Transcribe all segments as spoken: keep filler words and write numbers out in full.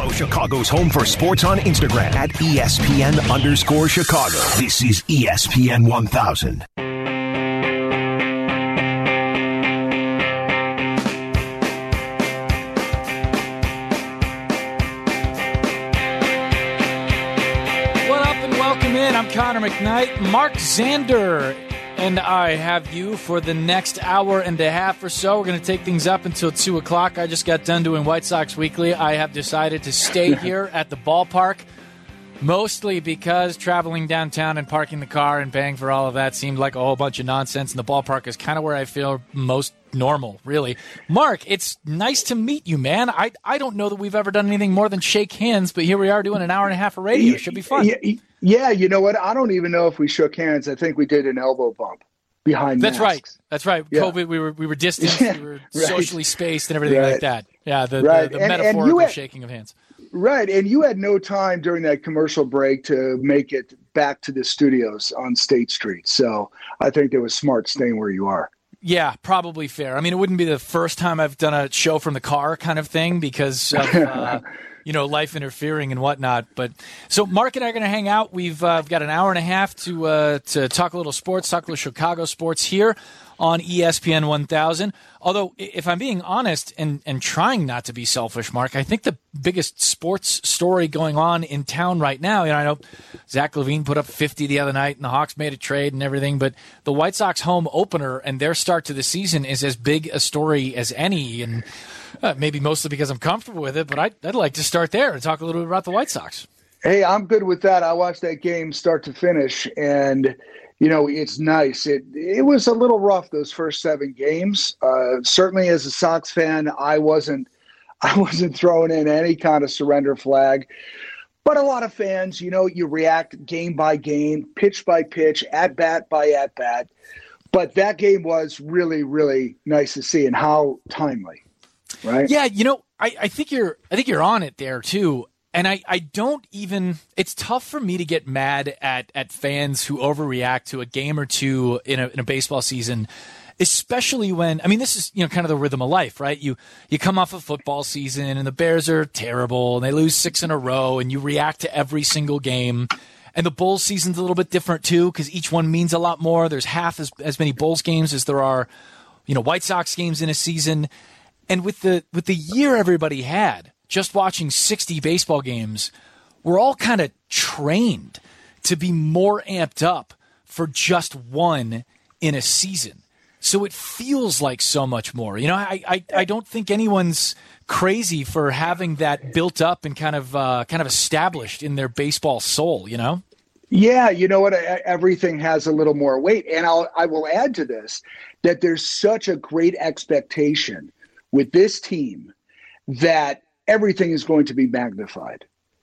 Follow Chicago's Home for Sports on Instagram at E S P N underscore Chicago. This is E S P N one thousand. I'm Connor McKnight. Mark Zander and I have you for the next hour and a half or so. We're going to take things up until two o'clock. I just got done doing White Sox Weekly. I have decided to stay here at the ballpark, mostly because traveling downtown and parking the car and paying for all of that seemed like a whole bunch of nonsense, and the ballpark is kind of where I feel most normal, really. Mark, it's nice to meet you, man. I I don't know that we've ever done anything more than shake hands, but here we are doing an hour and a half of radio. It should be fun. Yeah, yeah, you know what? I don't even know if we shook hands. I think we did an elbow bump behind That's masks. right. That's right. Yeah. COVID, we were we were distanced, Yeah, we were right. socially spaced and everything Right. like that. Yeah, the, Right. the, the And- and metaphorical you had- shaking of hands. Right, and you had no time during that commercial break to make it back to the studios on State Street. So I think it was smart staying where you are. Yeah, probably fair. I mean, it wouldn't be the first time I've done a show from the car kind of thing because of, uh, you know, life interfering and whatnot. But so Mark and I are going to hang out. We've uh, got an hour and a half to uh, to talk a little sports, talk a little Chicago sports here on E S P N one thousand. Although, if I'm being honest and, and trying not to be selfish, Mark, I think the biggest sports story going on in town right now, you know, I know Zach LaVine put up fifty the other night and the Hawks made a trade and everything, but the White Sox home opener and their start to the season is as big a story as any, and uh, maybe mostly because I'm comfortable with it, but I'd, I'd like to start there and talk a little bit about the White Sox. Hey, I'm good with that. I watched that game start to finish, and you know, it's nice. It it was a little rough those first seven games. Uh, certainly, as a Sox fan, I wasn't I wasn't throwing in any kind of surrender flag. But a lot of fans, you know, you react game by game, pitch by pitch, at bat by at bat. But that game was really, really nice to see, and how timely, right? Yeah, you know, I, I think you're I think you're on it there too. And I, I don't even – it's tough for me to get mad at, at fans who overreact to a game or two in a, in a baseball season, especially when – I mean, this is, you know, kind of the rhythm of life, right? You you come off a football season and the Bears are terrible and they lose six in a row and you react to every single game. And the Bulls season's a little bit different too because each one means a lot more. There's half as, as many Bulls games as there are, you know, White Sox games in a season. And with the with the year everybody had – just watching sixty baseball games, we're all kind of trained to be more amped up for just one in a season. So it feels like so much more. You know, I I, I don't think anyone's crazy for having that built up and kind of uh, kind of established in their baseball soul, you know? Yeah, you know what? Everything has a little more weight. And I'll, I will add to this that there's such a great expectation with this team that everything is going to be magnified,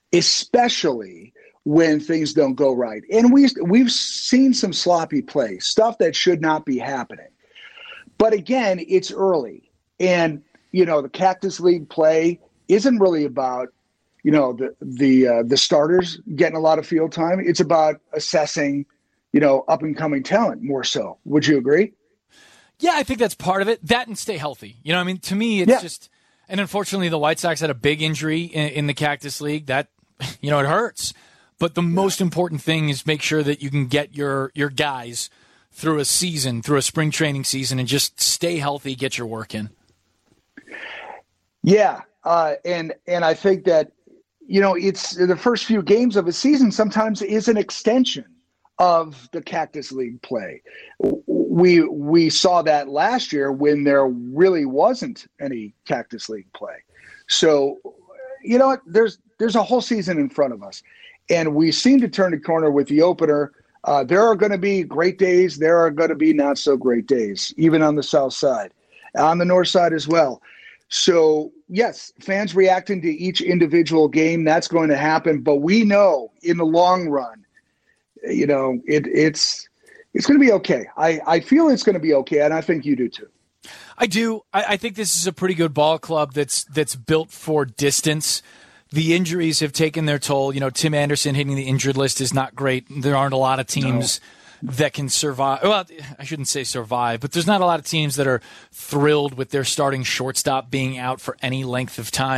especially when things don't go right. And we, we've seen some sloppy play, stuff that should not be happening. But again, it's early. And, you know, the Cactus League play isn't really about, you know, the the uh, the starters getting a lot of field time. It's about assessing, you know, up-and-coming talent more so. Would you agree? Yeah, I think that's part of it. That and stay healthy. You know, I mean, to me, it's yeah. just – and unfortunately, the White Sox had a big injury in, in the Cactus League. That, you know, it hurts. But the most important thing is make sure that you can get your your guys through a season, through a spring training season, and just stay healthy, get your work in. Yeah, uh, and and I think that, you know, it's the first few games of a season sometimes is an extension of the Cactus League play. We we saw that last year when there really wasn't any Cactus League play. So, you know what? There's there's a whole season in front of us, and we seem to turn the corner with the opener. Uh, there are going to be great days. There are going to be not so great days, even on the south side, on the north side as well. So, yes, fans reacting to each individual game, that's going to happen. But we know in the long run, you know, it, it's it's going to be okay. I, I feel it's going to be okay, and I think you do too. I do. I, I think this is a pretty good ball club that's that's built for distance. The injuries have taken their toll. You know, Tim Anderson hitting the injured list is not great. There aren't a lot of teams no. that can survive. Well, I shouldn't say survive, but there's not a lot of teams that are thrilled with their starting shortstop being out for any length of time.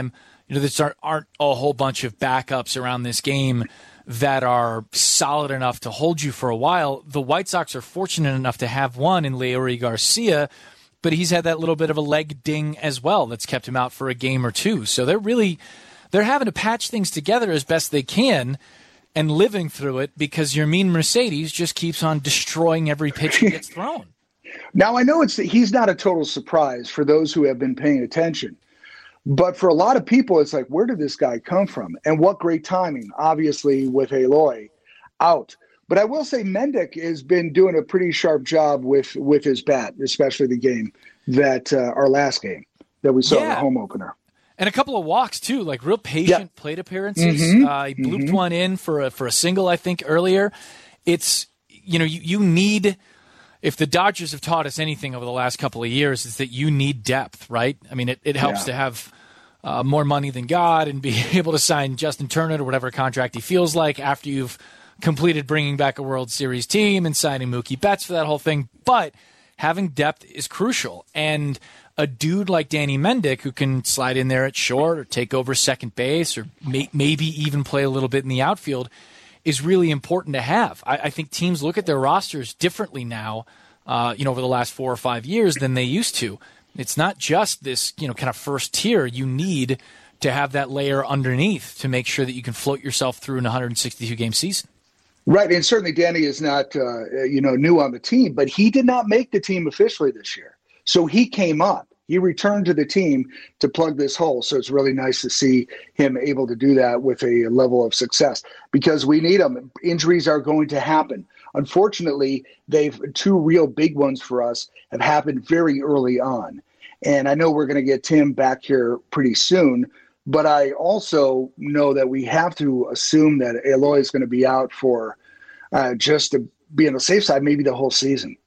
you know, there aren't a whole bunch of backups around this game that are solid enough to hold you for a while. The White Sox are fortunate enough to have one in Leury Garcia, but he's had that little bit of a leg ding as well that's kept him out for a game or two. So they're really they're having to patch things together as best they can and living through it because Yermin Mercedes just keeps on destroying every pitch he gets thrown. Now, I know it's he's not a total surprise for those who have been paying attention. But for a lot of people, it's like, where did this guy come from? And what great timing, obviously, with Eloy out. But I will say Mendick has been doing a pretty sharp job with, with his bat, especially the game that uh, our last game that we saw, yeah. the home opener. And a couple of walks, too, like real patient yeah. plate appearances. Mm-hmm. Uh, he blooped mm-hmm. one in for a, for a single, I think, earlier. It's, you know, you, you need – if the Dodgers have taught us anything over the last couple of years, is that you need depth, right? I mean, it, it helps yeah. to have uh, more money than God and be able to sign Justin Turner to whatever contract he feels like after you've completed bringing back a World Series team and signing Mookie Betts for that whole thing. But having depth is crucial. And a dude like Danny Mendick who can slide in there at short or take over second base or may, maybe even play a little bit in the outfield is really important to have. I, I think teams look at their rosters differently now, uh, you know, over the last four or five years than they used to. It's not just this, you know, kind of first tier. You need to have that layer underneath to make sure that you can float yourself through an one hundred sixty-two game season. Right, and certainly Danny is not, uh, you know, new on the team, but he did not make the team officially this year. So he came up. He returned to the team to plug this hole. So it's really nice to see him able to do that with a level of success because we need him. Injuries are going to happen. Unfortunately, they've two real big ones for us have happened very early on. And I know we're going to get Tim back here pretty soon, but I also know that we have to assume that Eloy is going to be out for uh, just to be on the safe side, maybe the whole season.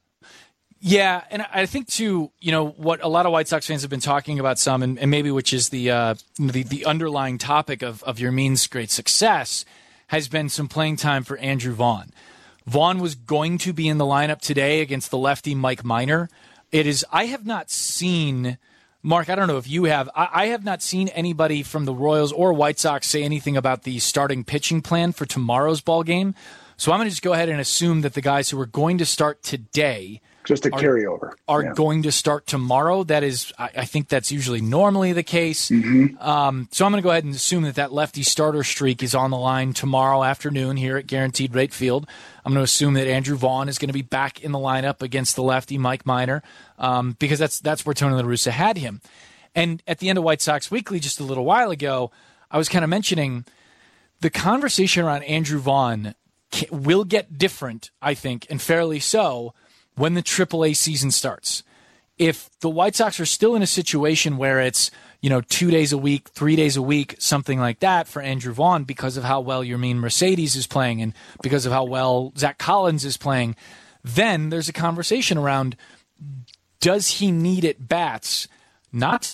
Yeah, and I think, too, you know, what a lot of White Sox fans have been talking about some, and, and maybe which is the, uh, the the underlying topic of, of Yermin's great success, has been some playing time for Andrew Vaughn. Vaughn was going to be in the lineup today against the lefty Mike Minor. It is, I have not seen, Mark, I don't know if you have, I, I have not seen anybody from the Royals or White Sox say anything about the starting pitching plan for tomorrow's ball game. So I'm going to just go ahead and assume that the guys who are going to start today Just a are, carryover. Are yeah. going to start tomorrow. That is, I, I think that's usually normally the case. Mm-hmm. Um, so I'm going to go ahead and assume that that lefty starter streak is on the line tomorrow afternoon here at Guaranteed Rate Field. I'm going to assume that Andrew Vaughn is going to be back in the lineup against the lefty Mike Minor um, because that's that's where Tony La Russa had him. And at the end of White Sox Weekly just a little while ago, I was kind of mentioning the conversation around Andrew Vaughn will get different, I think, and fairly so, when the triple A season starts. If the White Sox are still in a situation where it's, you know, two days a week, three days a week, something like that for Andrew Vaughn because of how well Yermin Mercedes is playing and because of how well Zach Collins is playing, then there's a conversation around, does he need at bats, not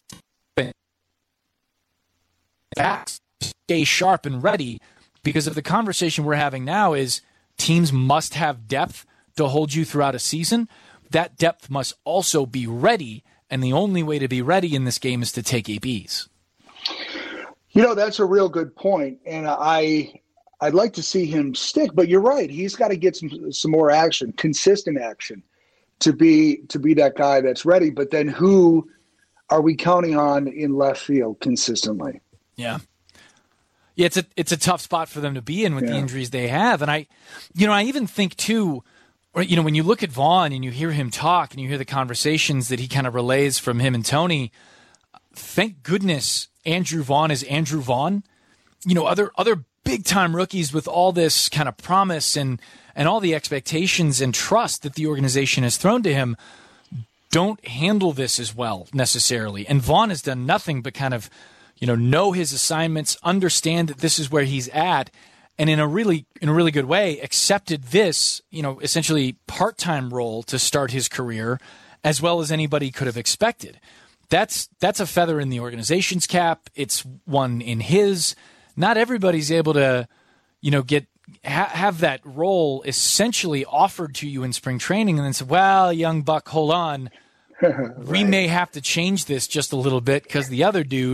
bats, stay sharp and ready, because of the conversation we're having now is teams must have depth to hold you throughout a season. That depth must also be ready, and the only way to be ready in this game is to take A Bs. You know, that's a real good point, and I, I'd like to see him stick. But you're right; he's got to get some some more action, consistent action, to be to be that guy that's ready. But then, who are we counting on in left field consistently? Yeah. Yeah, it's a it's a tough spot for them to be in with yeah. the injuries they have. And I, you know, I even think too, you know, when you look at Vaughn and you hear him talk and you hear the conversations that he kind of relays from him and Tony, thank goodness Andrew Vaughn is Andrew Vaughn. You know, other other big time rookies with all this kind of promise and and all the expectations and trust that the organization has thrown to him don't handle this as well necessarily. And Vaughn has done nothing but kind of, you know, know his assignments, understand that this is where he's at, and in a really in a really good way, accepted this, you know, essentially part-time role to start his career as well as anybody could have expected. That's that's a feather in the organization's cap. It's one in his. Not everybody's able to, you know, get ha- have that role essentially offered to you in spring training and then say, well, young buck, hold on. Right. We may have to change this just a little bit because the other dude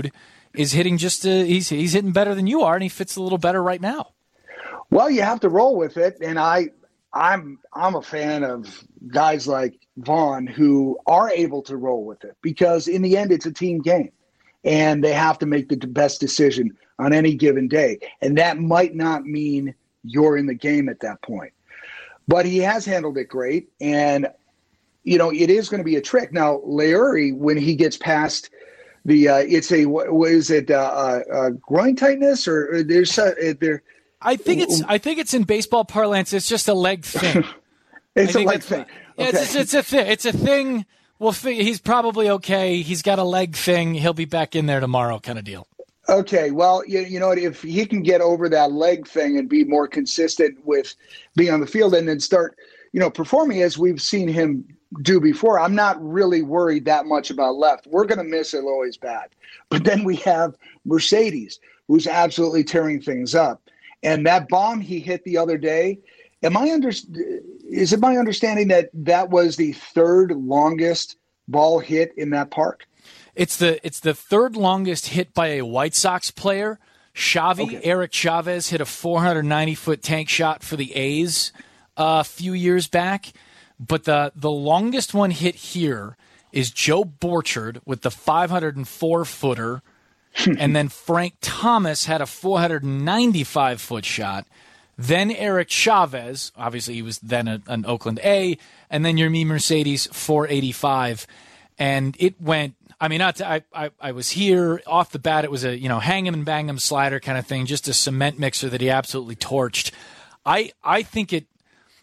is hitting just, uh, he's, he's hitting better than you are, and he fits a little better right now. Well, you have to roll with it. And I, I'm, I'm a fan of guys like Vaughn who are able to roll with it, because in the end, it's a team game and they have to make the best decision on any given day. And that might not mean you're in the game at that point, but he has handled it great. And, you know, it is going to be a trick. Now, Leury, when he gets past the, uh, it's a, what is it, uh, uh, groin tightness or, or there's a, there, I think it's I think it's in baseball parlance. It's just a leg thing. It's a leg thing. Yeah, okay. it's, it's, it's a thing. It's a thing. We'll figure, he's probably okay. He's got a leg thing. He'll be back in there tomorrow, kind of deal. Okay. Well, you, you know what? If he can get over that leg thing and be more consistent with being on the field and then start, you know, performing as we've seen him do before, I'm not really worried that much about left. We're going to miss Eloy's bat, but then we have Mercedes, who's absolutely tearing things up. And that bomb he hit the other day, am I under, is it my understanding that that was the third longest ball hit in that park? It's the it's the third longest hit by a White Sox player. Xavi, okay. Eric Chavez hit a four hundred ninety foot tank shot for the A's uh, a few years back. But the, the longest one hit here is Joe Borchard with the five hundred four footer. And then Frank Thomas had a four hundred ninety-five foot shot. Then Eric Chavez, obviously he was then a, an Oakland A, and then Yermín Mercedes, four eighty-five. And it went, I mean, not to, I, I, I was here off the bat. It was a, you know, hang him and bang him slider kind of thing, just a cement mixer that he absolutely torched. I, I think it,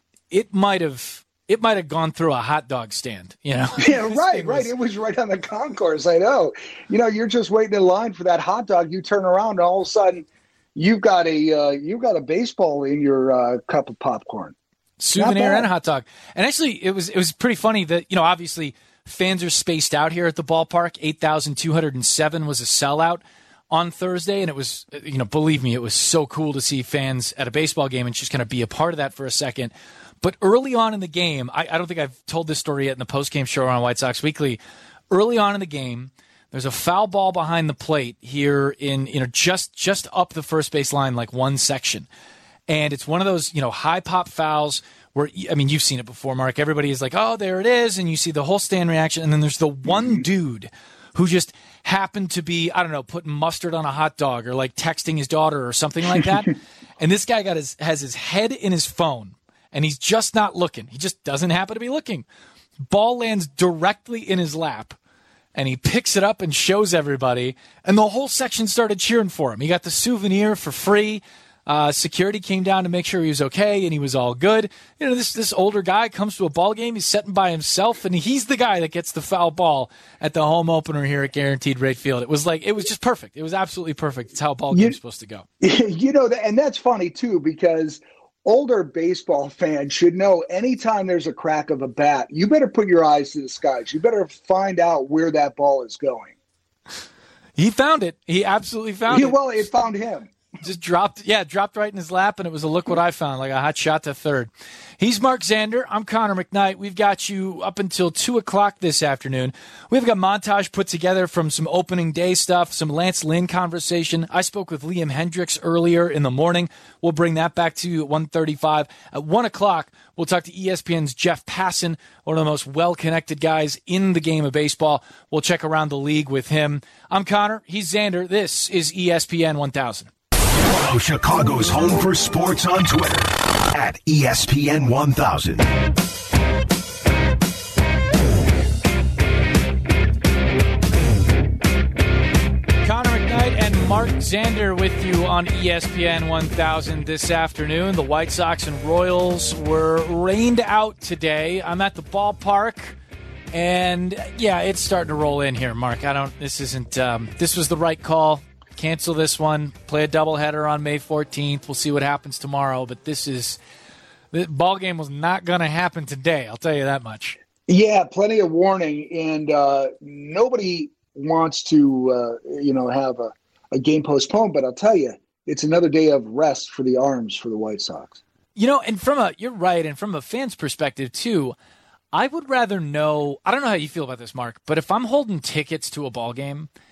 it might have, It might have gone through a hot dog stand, you know? Yeah, right, right. It was right on the concourse. I know. You know, you're just waiting in line for that hot dog. You turn around, and all of a sudden, you've got a uh, you've got a baseball in your uh, cup of popcorn. Souvenir and a hot dog. And actually, it was it was pretty funny that, you know, obviously fans are spaced out here at the ballpark. eight thousand two hundred seven was a sellout on Thursday, and it was, you know, believe me, it was so cool to see fans at a baseball game and just kind of be a part of that for a second. But early on in the game, I, I don't think I've told this story yet in the postgame show on White Sox Weekly. Early on in the game, there's a foul ball behind the plate here in, you know, just just up the first base line, like one section. And it's one of those, you know, high pop fouls where, I mean, you've seen it before, Mark. Everybody is like, oh, there it is. And you see the whole stand reaction. And then there's the one dude who just happened to be, I don't know, putting mustard on a hot dog or like texting his daughter or something like that. And this guy got his has his head in his phone. And he's just not looking. He just doesn't happen to be looking. Ball lands directly in his lap, and he picks it up and shows everybody. And the whole section started cheering for him. He got the souvenir for free. Uh, security came down to make sure he was okay, and he was all good. You know, this this older guy comes to a ball game. He's sitting by himself, and he's the guy that gets the foul ball at the home opener here at Guaranteed Rate Field. It was like it was just perfect. It was absolutely perfect. It's how a ball game's supposed to go. You know, and that's funny too, because older baseball fans should know anytime there's a crack of a bat, you better put your eyes to the skies. You better find out where that ball is going. He found it. He absolutely found yeah, it. Well, it found him. Just dropped, yeah, dropped right in his lap, and it was a look what I found, like a hot shot to third. He's Mark Zander. I'm Connor McKnight. We've got you up until two o'clock this afternoon. We've got montage put together from some opening day stuff, some Lance Lynn conversation. I spoke with Liam Hendriks earlier in the morning. We'll bring that back to you at one thirty-five. At one o'clock, we'll talk to E S P N's Jeff Passan, one of the most well-connected guys in the game of baseball. We'll check around the league with him. I'm Connor. He's Zander. This is E S P N one thousand. Follow Chicago's Home for Sports on Twitter at E S P N one thousand. Connor McKnight and Mark Zander with you on E S P N one thousand this afternoon. The White Sox and Royals were rained out today. I'm at the ballpark, and yeah, it's starting to roll in here, Mark. I don't. This isn't. Um, this was the right call. Cancel this one, play a doubleheader on May fourteenth. We'll see what happens tomorrow. But this is the ball game was not going to happen today. I'll tell you that much. Yeah, plenty of warning, and uh, nobody wants to, uh, you know, have a, a game postponed. But I'll tell you, it's another day of rest for the arms for the White Sox. You know, and from a you're right, and from a fan's perspective too, I would rather know. I don't know how you feel about this, Mark, but if I'm holding tickets to a ball game,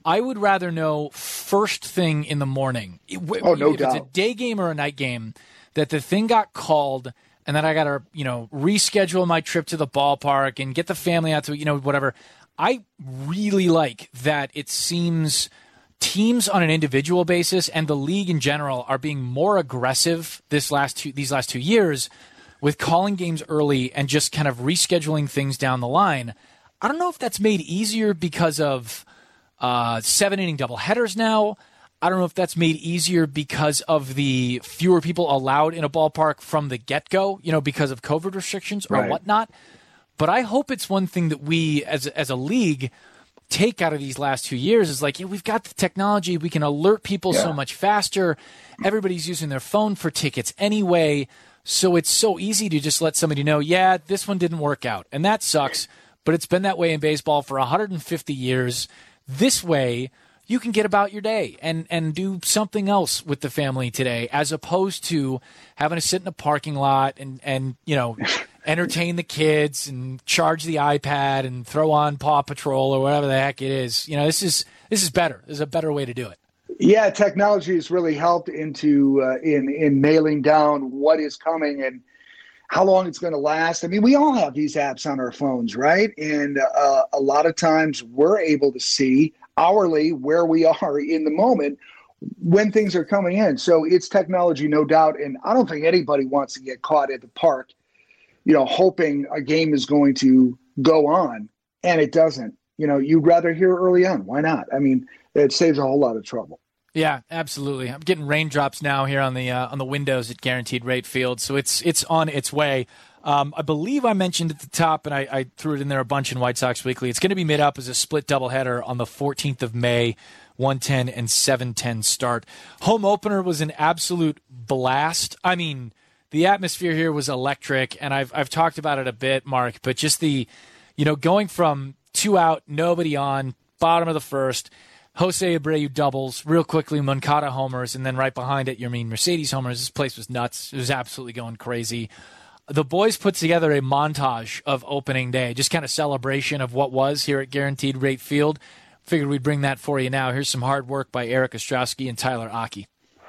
I would rather know first thing in the morning. Oh, no if doubt. It's a day game or a night game, that the thing got called and then I got to, you know, reschedule my trip to the ballpark and get the family out to, you know, whatever. I really like that it seems teams on an individual basis and the league in general are being more aggressive this last two, these last two years with calling games early and just kind of rescheduling things down the line. I don't know if that's made easier because of uh, seven-inning doubleheaders now. I don't know if that's made easier because of the fewer people allowed in a ballpark from the get-go, you know, because of COVID restrictions or right. whatnot. But I hope it's one thing that we, as as a league, take out of these last two years is like, yeah, we've got the technology. We can alert people yeah. so much faster. Everybody's using their phone for tickets anyway. So it's so easy to just let somebody know, yeah, this one didn't work out. And that sucks. But it's been that way in baseball for one hundred fifty years. This way, you can get about your day and, and do something else with the family today, as opposed to having to sit in a parking lot and, and you know, entertain the kids and charge the iPad and throw on Paw Patrol or whatever the heck it is. You know, this is this is better. This is a better way to do it. Yeah, technology has really helped into uh, in in nailing down what is coming and how long it's going to last. I mean, we all have these apps on our phones, right? And uh, a lot of times we're able to see hourly where we are in the moment when things are coming in. So it's technology, no doubt. And I don't think anybody wants to get caught at the park, you know, hoping a game is going to go on and it doesn't. You know, you'd rather hear early on. Why not? I mean, it saves a whole lot of trouble. Yeah, absolutely. I'm getting raindrops now here on the uh, on the windows at Guaranteed Rate Field, so it's it's on its way. Um, I believe I mentioned at the top, and I, I threw it in there a bunch in White Sox Weekly. It's going to be made up as a split doubleheader on the fourteenth of May, one ten and seven ten start. Home opener was an absolute blast. I mean, the atmosphere here was electric, and I've I've talked about it a bit, Mark, but just the, you know, going from two out, nobody on, bottom of the first, Jose Abreu doubles, real quickly Moncada homers, and then right behind it, you mean Mercedes homers. This place was nuts. It was absolutely going crazy. The boys put together a montage of opening day, just kind of celebration of what was here at Guaranteed Rate Field. Figured we'd bring that for you now. Here's some hard work by Eric Ostrowski and Tyler Aki.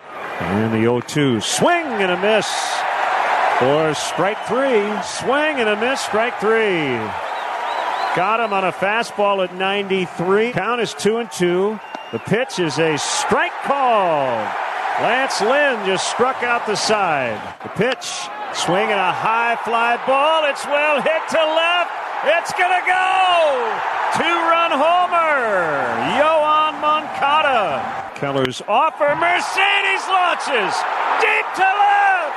And the oh two, swing and a miss for strike three. Swing and a miss, strike three. Got him on a fastball at ninety-three. Count is two and two. The pitch is a strike call. Lance Lynn just struck out the side. The pitch, swinging a high fly ball. It's well hit to left. It's gonna go. Two-run homer. Yoan Moncada. Keller's offer. Mercedes launches deep to left.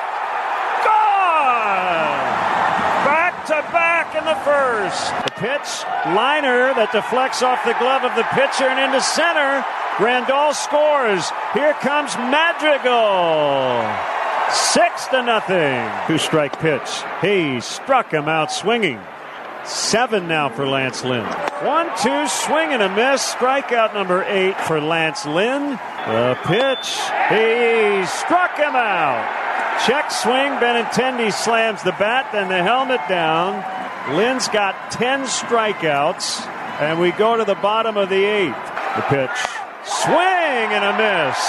Gone. Back to back in the first. The pitch, liner that deflects off the glove of the pitcher and into center. Grandal scores. Here comes Madrigal. Six to nothing. Two-strike pitch. He struck him out swinging. Seven now for Lance Lynn. One, two, swing and a miss. Strikeout number eight for Lance Lynn. The pitch. He struck him out. Check swing. Benintendi slams the bat, then the helmet down. Lynn's got ten strikeouts, and we go to the bottom of the eighth. The pitch. Swing and a miss.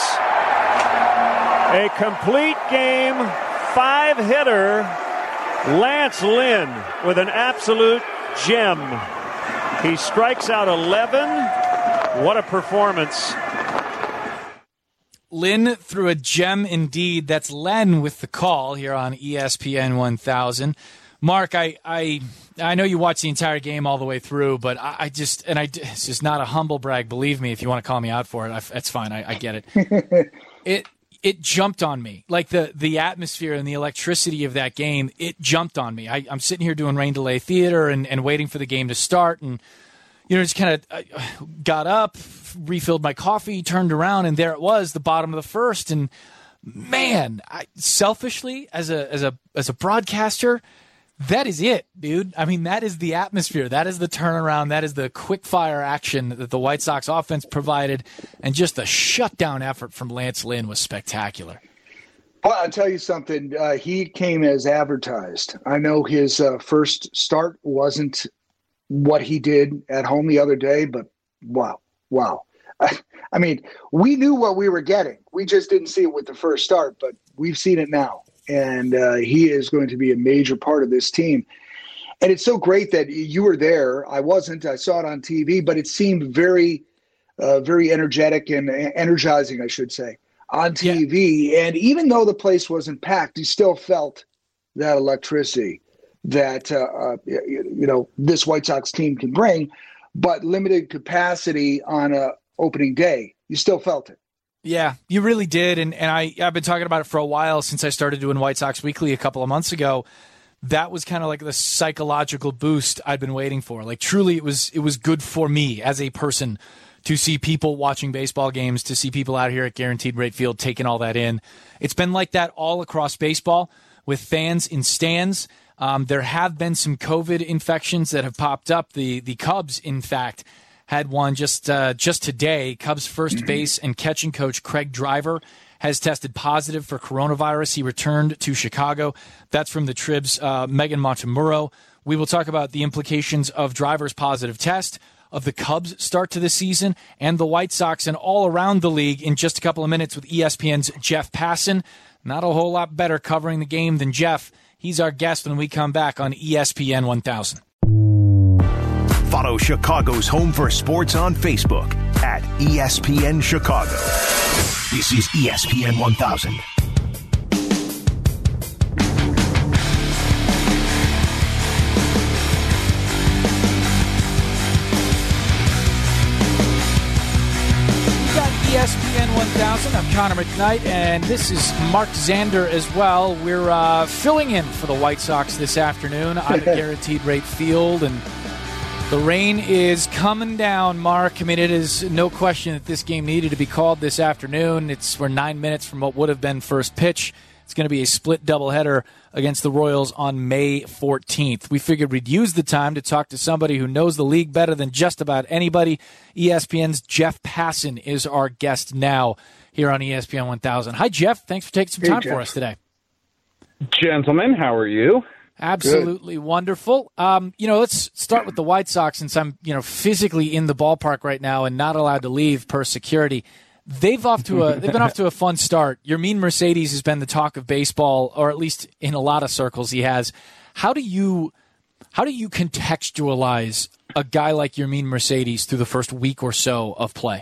A complete game, five-hitter. Lance Lynn with an absolute gem. He strikes out eleven. What a performance. Lynn threw a gem indeed. That's Len with the call here on E S P N one thousand. Mark, I I, I know you watched the entire game all the way through, but I, I just, and I, it's just not a humble brag, believe me, if you want to call me out for it. I, that's fine. I, I get it. it it jumped on me. Like the, the atmosphere and the electricity of that game, it jumped on me. I, I'm sitting here doing rain delay theater and, and waiting for the game to start, and you know, just kind of uh, got up, refilled my coffee, turned around, and there it was, the bottom of the first. And man, I, selfishly, as a as a as a broadcaster, that is it, dude. I mean, that is the atmosphere. That is the turnaround. That is the quick fire action that the White Sox offense provided, and just the shutdown effort from Lance Lynn was spectacular. Well, I'll tell you something. Uh, he came as advertised. I know his uh, first start wasn't what he did at home the other day, but wow, wow. I mean, we knew what we were getting. We just didn't see it with the first start, but we've seen it now. And uh, he is going to be a major part of this team. And it's so great that you were there. I wasn't. I saw it on T V, but it seemed very, uh, very energetic and energizing, I should say, on T V. Yeah. And even though the place wasn't packed, you still felt that electricity that, uh, uh, you know, this White Sox team can bring, but limited capacity on a opening day. You still felt it. Yeah, you really did. And and I, I've been talking about it for a while since I started doing White Sox Weekly a couple of months ago. That was kind of like the psychological boost I'd been waiting for. Like, truly, it was it was good for me as a person to see people watching baseball games, to see people out here at Guaranteed Rate Field taking all that in. It's been like that all across baseball with fans in stands. Um, there have been some COVID infections that have popped up. The the Cubs, in fact, had one just uh, just today. Cubs first base and catching coach Craig Driver has tested positive for coronavirus. He returned to Chicago. That's from the Trib's uh, Megan Montemurro. We will talk about the implications of Driver's positive test, of the Cubs' start to the season, and the White Sox and all around the league in just a couple of minutes with E S P N's Jeff Passan. Not a whole lot better covering the game than Jeff. He's our guest when we come back on E S P N one thousand. Follow Chicago's Home for Sports on Facebook at E S P N Chicago. This is E S P N one thousand. E S P N one thousand. I'm Connor McKnight, and this is Mark Zander as well. We're uh, filling in for the White Sox this afternoon out at Guaranteed Rate Field, and the rain is coming down, Mark. I mean, it is no question that this game needed to be called this afternoon. It's we're nine minutes from what would have been first pitch. It's going to be a split doubleheader against the Royals on May fourteenth. We figured we'd use the time to talk to somebody who knows the league better than just about anybody. E S P N's Jeff Passan is our guest now here on E S P N one thousand. Hi, Jeff. Thanks for taking some hey, time Jeff. for us today. Gentlemen, how are you? Absolutely Good. Wonderful. Um, you know, let's start with the White Sox, since I'm, you know, physically in the ballpark right now and not allowed to leave per security. They've off to a they've been off to a fun start. Yermin Mercedes has been the talk of baseball, or at least in a lot of circles he has. How do you how do you contextualize a guy like Yermin Mercedes through the first week or so of play?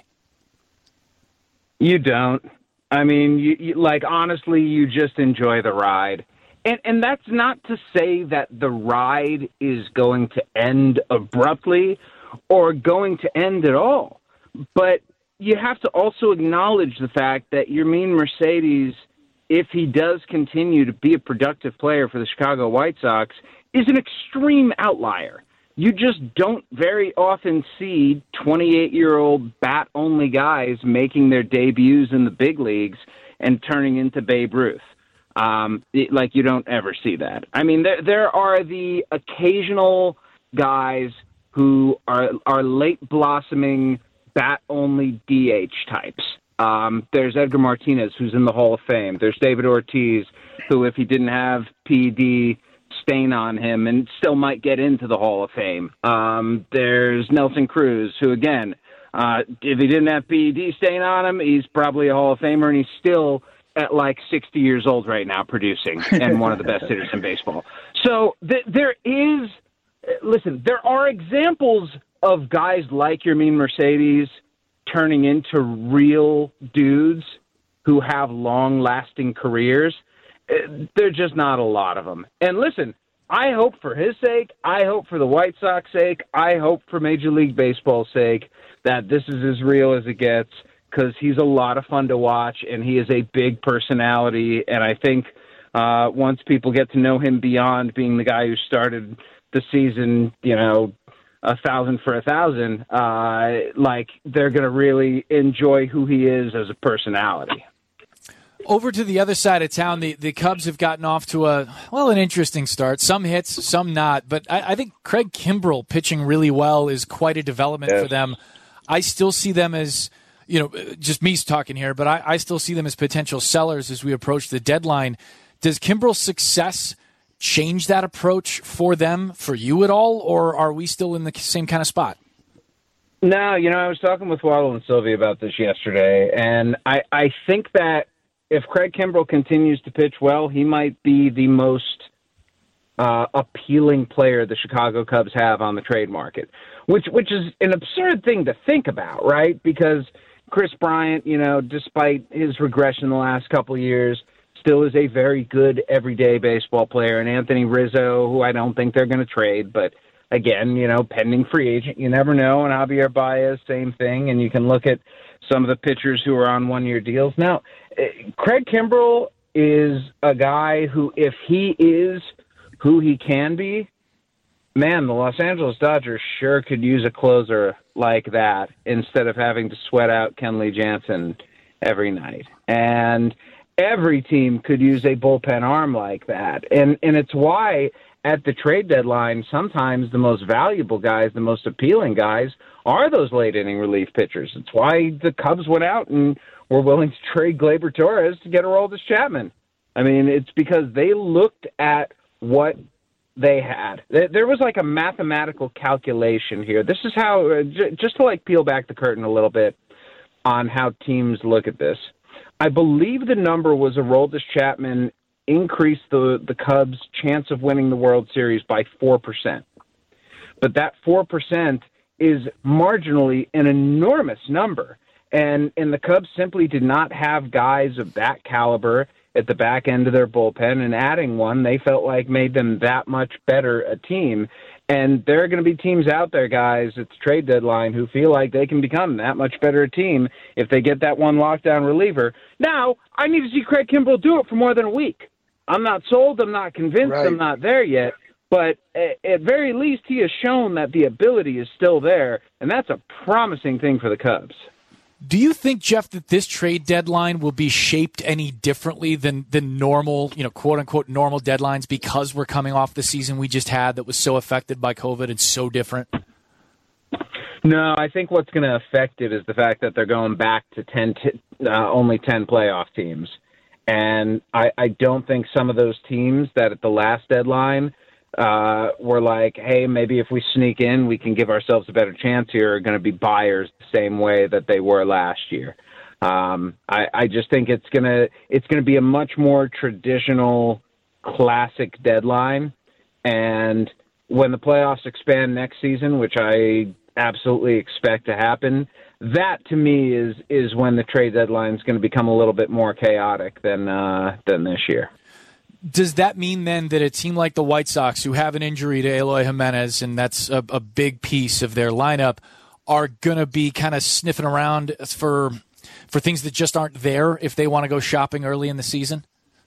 You don't. I mean, you, you, like honestly, you just enjoy the ride. And and that's not to say that the ride is going to end abruptly or going to end at all. But you have to also acknowledge the fact that Yermin Mercedes, if he does continue to be a productive player for the Chicago White Sox, is an extreme outlier. You just don't very often see twenty-eight-year-old bat-only guys making their debuts in the big leagues and turning into Babe Ruth. Um, it, like, you don't ever see that. I mean, there there are the occasional guys who are are late blossoming bat-only D H types. Um, there's Edgar Martinez, who's in the Hall of Fame. There's David Ortiz, who, if he didn't have P E D stain on him, and still might get into the Hall of Fame. Um, there's Nelson Cruz, who, again, uh, if he didn't have P E D stain on him, he's probably a Hall of Famer, and he's still at like sixty years old right now producing and one of the best hitters in baseball. So th- there is, listen, there are examples of guys like Yermin Mercedes turning into real dudes who have long-lasting careers. There are just not a lot of them. And listen, I hope for his sake, I hope for the White Sox sake, I hope for Major League Baseball's sake that this is as real as it gets, because he's a lot of fun to watch, and he is a big personality. And I think uh, once people get to know him beyond being the guy who started the season, you know, a thousand for a thousand, uh, like they're going to really enjoy who he is as a personality. Over to the other side of town, the, the Cubs have gotten off to a, well, an interesting start. Some hits, some not. But I, I think Craig Kimbrell pitching really well is quite a development yes. for them. I still see them as, you know, just me talking here, but I, I still see them as potential sellers as we approach the deadline. Does Kimbrell's success change that approach for them, for you at all, or are we still in the same kind of spot? No, you know, I was talking with Waddle and Sylvie about this yesterday, and I, I think that if Craig Kimbrell continues to pitch well, he might be the most uh, appealing player the Chicago Cubs have on the trade market, which which is an absurd thing to think about, right? Because Chris Bryant, you know, despite his regression the last couple of years, still is a very good everyday baseball player. And Anthony Rizzo, who I don't think they're going to trade, but again, you know, pending free agent, you never know. And Javier Baez, same thing. And you can look at some of the pitchers who are on one-year deals. Now, Craig Kimbrell is a guy who, if he is who he can be, man, the Los Angeles Dodgers sure could use a closer like that instead of having to sweat out Kenley Jansen every night. And every team could use a bullpen arm like that. And and it's why at the trade deadline, sometimes the most valuable guys, the most appealing guys, are those late-inning relief pitchers. It's why the Cubs went out and were willing to trade Gleyber Torres to get Aroldis Chapman. I mean, it's because they looked at what they had. There was like a mathematical calculation here. This is how, just to like peel back the curtain a little bit on how teams look at this. I believe the number was Aroldis Chapman increased the, the Cubs' chance of winning the World Series by four percent. But that four percent is marginally an enormous number. And, and the Cubs simply did not have guys of that caliber at the back end of their bullpen, and adding one, they felt like made them that much better a team. And there are going to be teams out there, guys, at the trade deadline who feel like they can become that much better a team if they get that one lockdown reliever. Now, I need to see Craig Kimbrell do it for more than a week. I'm not sold. I'm not convinced. Right. I'm not there yet. But at very least, he has shown that the ability is still there, and that's a promising thing for the Cubs. Do you think, Jeff, that this trade deadline will be shaped any differently than, than normal, you know, quote unquote normal deadlines because we're coming off the season we just had that was so affected by COVID and so different? No, I think what's going to affect it is the fact that they're going back to ten, t- uh, only ten playoff teams. And I, I don't think some of those teams that at the last deadline uh, were like, hey, maybe if we sneak in, we can give ourselves a better chance here, are going to be buyers the same way that they were last year. Um, I, I just think it's going to it's going to be a much more traditional, classic deadline. And when the playoffs expand next season, which I absolutely expect to happen, that to me is is when the trade deadline is going to become a little bit more chaotic than uh, than this year. Does that mean then that a team like the White Sox, who have an injury to Eloy Jimenez, and that's a, a big piece of their lineup, are going to be kind of sniffing around for for things that just aren't there if they want to go shopping early in the season?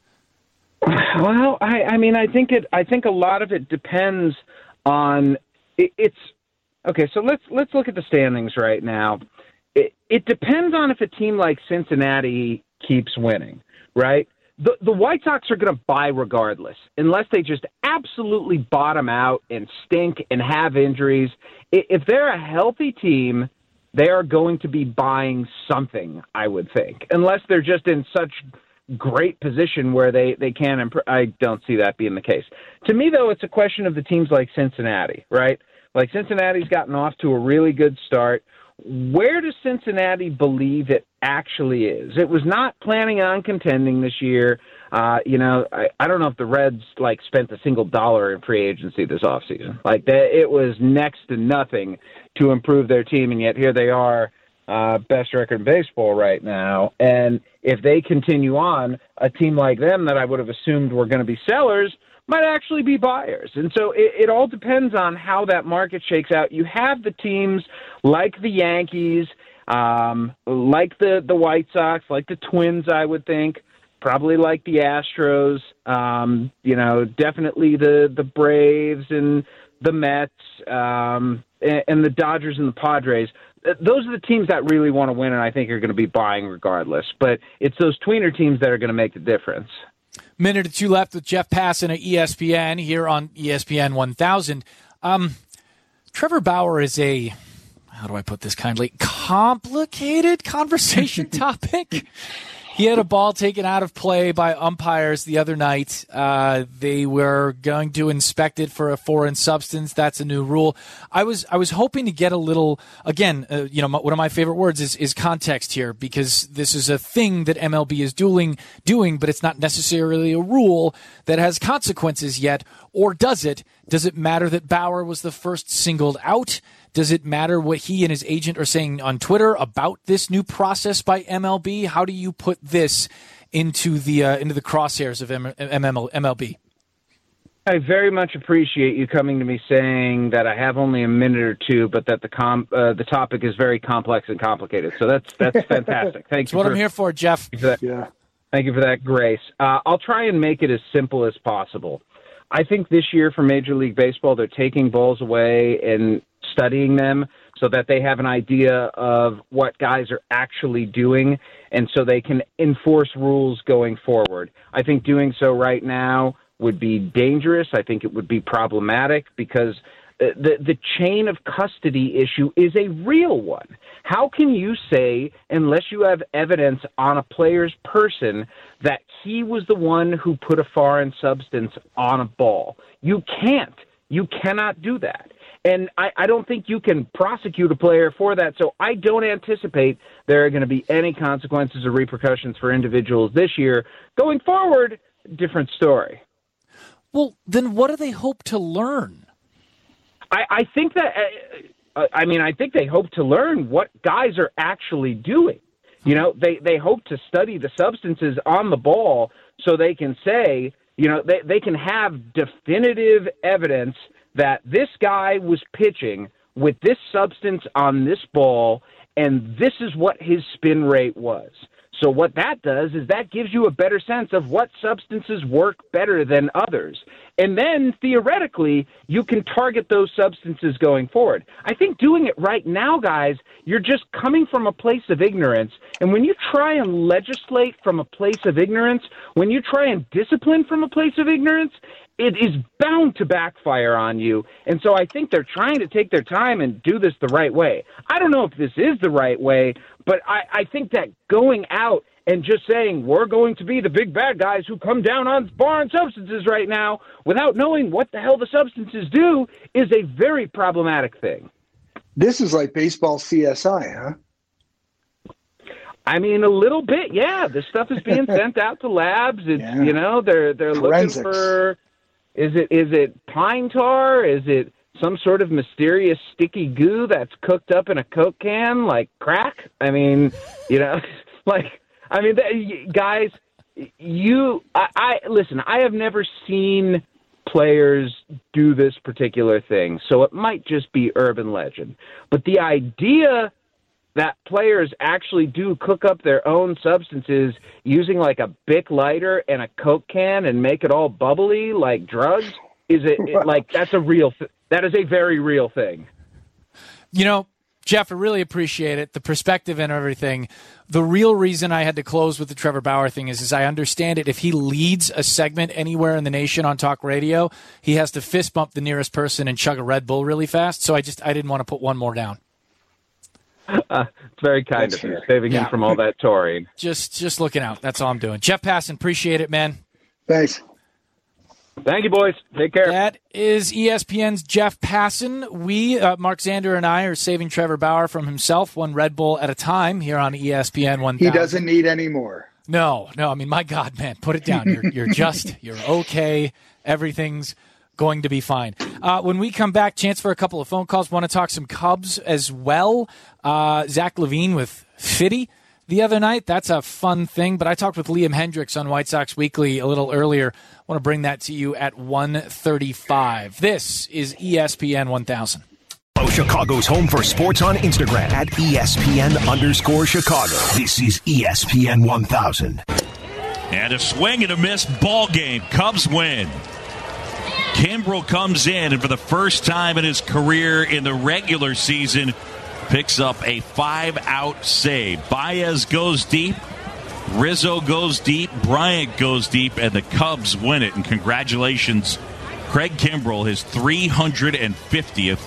Well, I, I mean, I think it. I think a lot of it depends on it, it's okay. So let's let's look at the standings right now. It, it depends on if a team like Cincinnati keeps winning, right? The, the White Sox are going to buy regardless, unless they just absolutely bottom out and stink and have injuries. If they're a healthy team, they are going to be buying something, I would think, unless they're just in such great position where they, they can improve. I don't see that being the case. To me, though, it's a question of the teams like Cincinnati, right? Like Cincinnati's gotten off to a really good start. Where does Cincinnati believe it actually is? It was not planning on contending this year. Uh, you know, I, I don't know if the Reds like spent a single dollar in free agency this offseason. Like that, it was next to nothing to improve their team, and yet here they are, uh, best record in baseball right now. And if they continue on, a team like them that I would have assumed were going to be sellers might actually be buyers. And so it, it all depends on how that market shakes out. You have the teams like the Yankees, um, like the, the White Sox, like the Twins, I would think, probably like the Astros, um, you know, definitely the, the Braves and the Mets, um, and, and the Dodgers and the Padres. Those are the teams that really want to win, and I think are going to be buying regardless. But it's those tweener teams that are going to make the difference. Minute or two left with Jeff Passan at E S P N here on E S P N one thousand. Um, Trevor Bauer is a, how do I put this kindly, complicated conversation topic. He had a ball taken out of play by umpires the other night. Uh, they were going to inspect it for a foreign substance. That's a new rule. I was I was hoping to get a little, again, uh, you know, my, one of my favorite words is, is context here, because this is a thing that M L B is doing, doing, but it's not necessarily a rule that has consequences yet. Or does it? Does it matter that Bauer was the first singled out? Does it matter what he and his agent are saying on Twitter about this new process by M L B? How do you put this into the uh, into the crosshairs of M- M L B? I very much appreciate you coming to me saying that I have only a minute or two, but that the com- uh, the topic is very complex and complicated. So that's that's fantastic. Thank that's you. What for, I'm here for, Jeff. For that, yeah. Thank you for that, Grace. Uh, I'll try and make it as simple as possible. I think this year for Major League Baseball, they're taking balls away and studying them so that they have an idea of what guys are actually doing, and so they can enforce rules going forward. I think doing so right now would be dangerous. I think it would be problematic because the the chain of custody issue is a real one. How can you say, unless you have evidence on a player's person, that he was the one who put a foreign substance on a ball? You can't. You cannot do that. And I, I don't think you can prosecute a player for that. So I don't anticipate there are going to be any consequences or repercussions for individuals this year. Going forward, different story. Well, then what do they hope to learn? I, I think that, uh, I mean, I think they hope to learn what guys are actually doing. You know, they, they hope to study the substances on the ball so they can say, you know, they, they can have definitive evidence that this guy was pitching with this substance on this ball, and this is what his spin rate was. So what that does is that gives you a better sense of what substances work better than others. And then, theoretically, you can target those substances going forward. I think doing it right now, guys, you're just coming from a place of ignorance. And when you try and legislate from a place of ignorance, when you try and discipline from a place of ignorance, it is bound to backfire on you. And so I think they're trying to take their time and do this the right way. I don't know if this is the right way, but I, I think that going out and just saying we're going to be the big bad guys who come down on foreign substances right now without knowing what the hell the substances do is a very problematic thing. This is like baseball C S I, huh? I mean, a little bit, yeah. This stuff is being sent out to labs. It's, yeah. You know, they're they're Forensics. looking for is it is it pine tar? Is it some sort of mysterious sticky goo that's cooked up in a Coke can like crack? I mean, you know, like. I mean, guys, you, I, I, listen, I have never seen players do this particular thing, so it might just be urban legend. But the idea that players actually do cook up their own substances using like a Bic lighter and a Coke can and make it all bubbly like drugs, is it, it like, that's a real, th- that is a very real thing. You know, Jeff, I really appreciate it, the perspective and everything. The real reason I had to close with the Trevor Bauer thing is, is I understand it. If he leads a segment anywhere in the nation on talk radio, he has to fist bump the nearest person and chug a Red Bull really fast. So I just I didn't want to put one more down. Uh, it's very kind That's of you, saving yeah. him from all that taurine. Just, just looking out. That's all I'm doing. Jeff Passan, appreciate it, man. Thanks. Thank you, boys. Take care. That is E S P N's Jeff Passan. We, uh, Mark Zander and I, are saving Trevor Bauer from himself, one Red Bull at a time here on E S P N one thousand. He doesn't need any more. No, no. I mean, my God, man, put it down. You're, you're just, you're okay. Everything's going to be fine. Uh, when we come back, chance for a couple of phone calls. Want to talk some Cubs as well. Uh, Zach Levine with Fitty the other night. That's a fun thing. But I talked with Liam Hendriks on White Sox Weekly a little earlier. I want to bring that to you at one thirty-five. This is E S P N one thousand. Follow Chicago's home for sports on Instagram at E S P N underscore Chicago. This is E S P N one thousand. And a swing and a miss ball game. Cubs win. Kimbrel comes in, and for the first time in his career in the regular season, picks up a five-out save. Baez goes deep. Rizzo goes deep. Bryant goes deep, and the Cubs win it. And congratulations, Craig Kimbrel, his three hundred fiftieth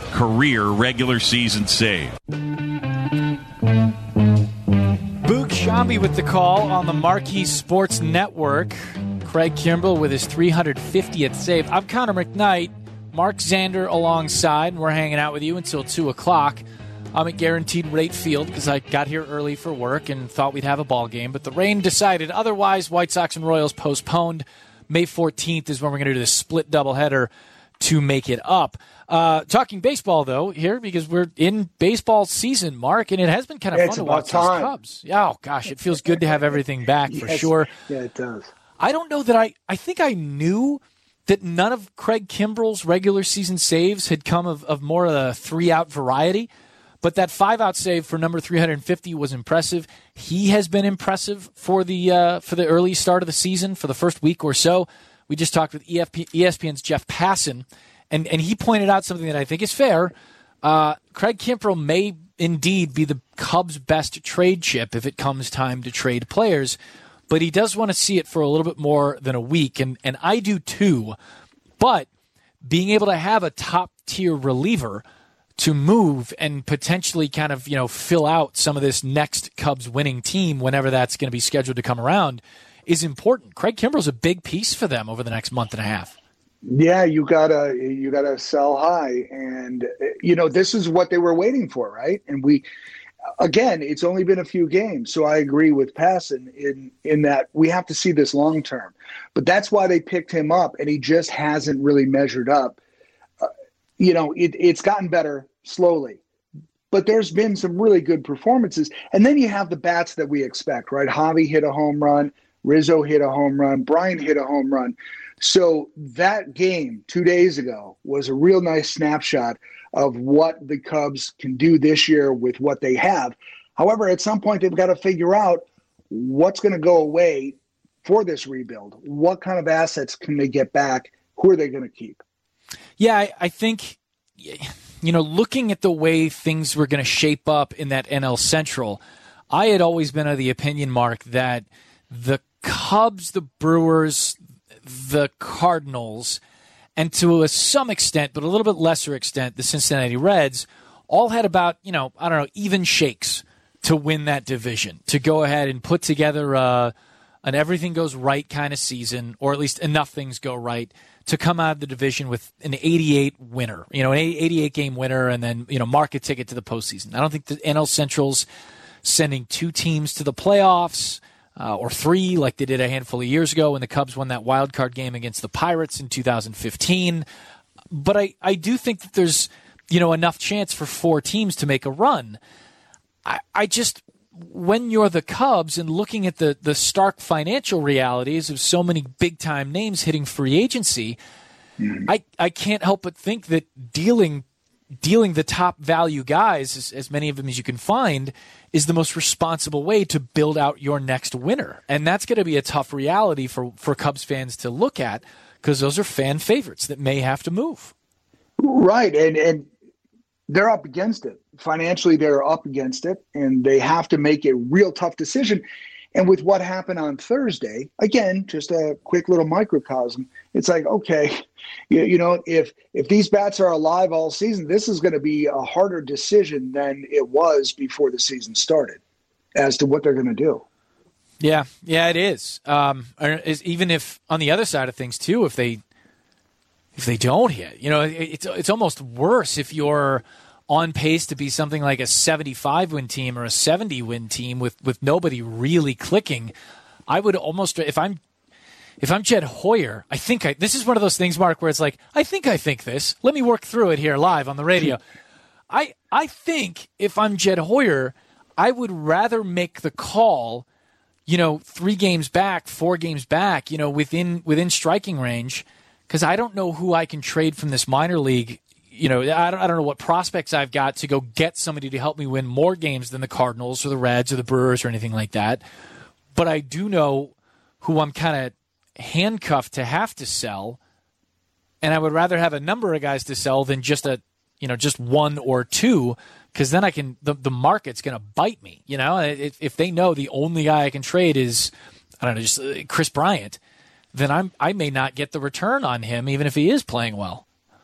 career regular season save. Boog Combi with the call on the Marquee Sports Network. Craig Kimbrell with his three hundred fiftieth save. I'm Connor McKnight. Mark Zander alongside, and we're hanging out with you until two o'clock. I'm at Guaranteed Rate Field because I got here early for work and thought we'd have a ball game, but the rain decided otherwise. White Sox and Royals postponed. May fourteenth is when we're going to do this split doubleheader to make it up. Uh, talking baseball, though, here, because we're in baseball season, Mark, and it has been kind of yeah, fun to watch time. these Cubs. Yeah, oh, gosh, it feels good to have everything back for yes. sure. Yeah, it does. I don't know that I – I think I knew that none of Craig Kimbrell's regular season saves had come of, of more of a three-out variety, but that five-out save for number three hundred fifty was impressive. He has been impressive for the uh, for the early start of the season, for the first week or so. We just talked with E S P N's Jeff Passan, and, and he pointed out something that I think is fair. Uh, Craig Kimbrell may indeed be the Cubs' best trade chip if it comes time to trade players, but he does want to see it for a little bit more than a week, and, and I do too. But being able to have a top-tier reliever to move and potentially kind of, you know, fill out some of this next Cubs winning team whenever that's going to be scheduled to come around is important. Craig Kimbrell's a big piece for them over the next month and a half. Yeah, you gotta you gotta sell high, and you know this is what they were waiting for, right? And we, again, it's only been a few games, so I agree with Passan in in that we have to see this long term. But that's why they picked him up, and he just hasn't really measured up. Uh, you know, it, it's gotten better slowly, but there's been some really good performances, and then you have the bats that we expect, right? Javi hit a home run, Rizzo hit a home run, Brian hit a home run. So that game two days ago was a real nice snapshot of what the Cubs can do this year with what they have. However, at some point, they've got to figure out what's going to go away for this rebuild. What kind of assets can they get back? Who are they going to keep? Yeah, I, I think, you know, looking at the way things were going to shape up in that N L Central, I had always been of the opinion, Mark, that the Cubs, the Brewers, the Cardinals, and to a some extent, but a little bit lesser extent, the Cincinnati Reds, all had about, you know, I don't know, even shakes to win that division, to go ahead and put together uh, an everything goes right kind of season, or at least enough things go right to come out of the division with an eighty-eight winner, you know, an eighty-eight game winner, and then, you know, market ticket to the postseason. I don't think the N L Central's sending two teams to the playoffs. Uh, or three, like they did a handful of years ago when the Cubs won that wild card game against the Pirates in two thousand fifteen. But I, I do think that there's, you know, enough chance for four teams to make a run. I, I just, when you're the Cubs and looking at the, the stark financial realities of so many big-time names hitting free agency, mm-hmm. I, I can't help but think that dealing dealing the top value guys, as, as many of them as you can find, is the most responsible way to build out your next winner. And that's going to be a tough reality for, for Cubs fans to look at, because those are fan favorites that may have to move. Right. And, and they're up against it. Financially, they're up against it, and they have to make a real tough decision. And with what happened on Thursday, again, just a quick little microcosm, it's like, okay, you, you know, if if these bats are alive all season, this is going to be a harder decision than it was before the season started as to what they're going to do. Yeah, yeah, it is. Um, is even if on the other side of things too, if they if they don't hit, you know, it, it's it's almost worse if you're on pace to be something like a seventy-five win team or a seventy win team with, with nobody really clicking. I would almost, if I'm if I'm Jed Hoyer, I think I, this is one of those things, Mark, where it's like, I think I think this. Let me work through it here live on the radio. I I think if I'm Jed Hoyer, I would rather make the call, you know, three games back, four games back, you know, within within striking range, because I don't know who I can trade from this minor league. You know, I don't, I don't know what prospects I've got to go get somebody to help me win more games than the Cardinals or the Reds or the Brewers or anything like that. But I do know who I'm kind of handcuffed to have to sell, and I would rather have a number of guys to sell than just a, you know, just one or two, because then I can the, the market's going to bite me. You know, if, if they know the only guy I can trade is, I don't know, just Chris Bryant, then I'm I may not get the return on him even if he is playing well.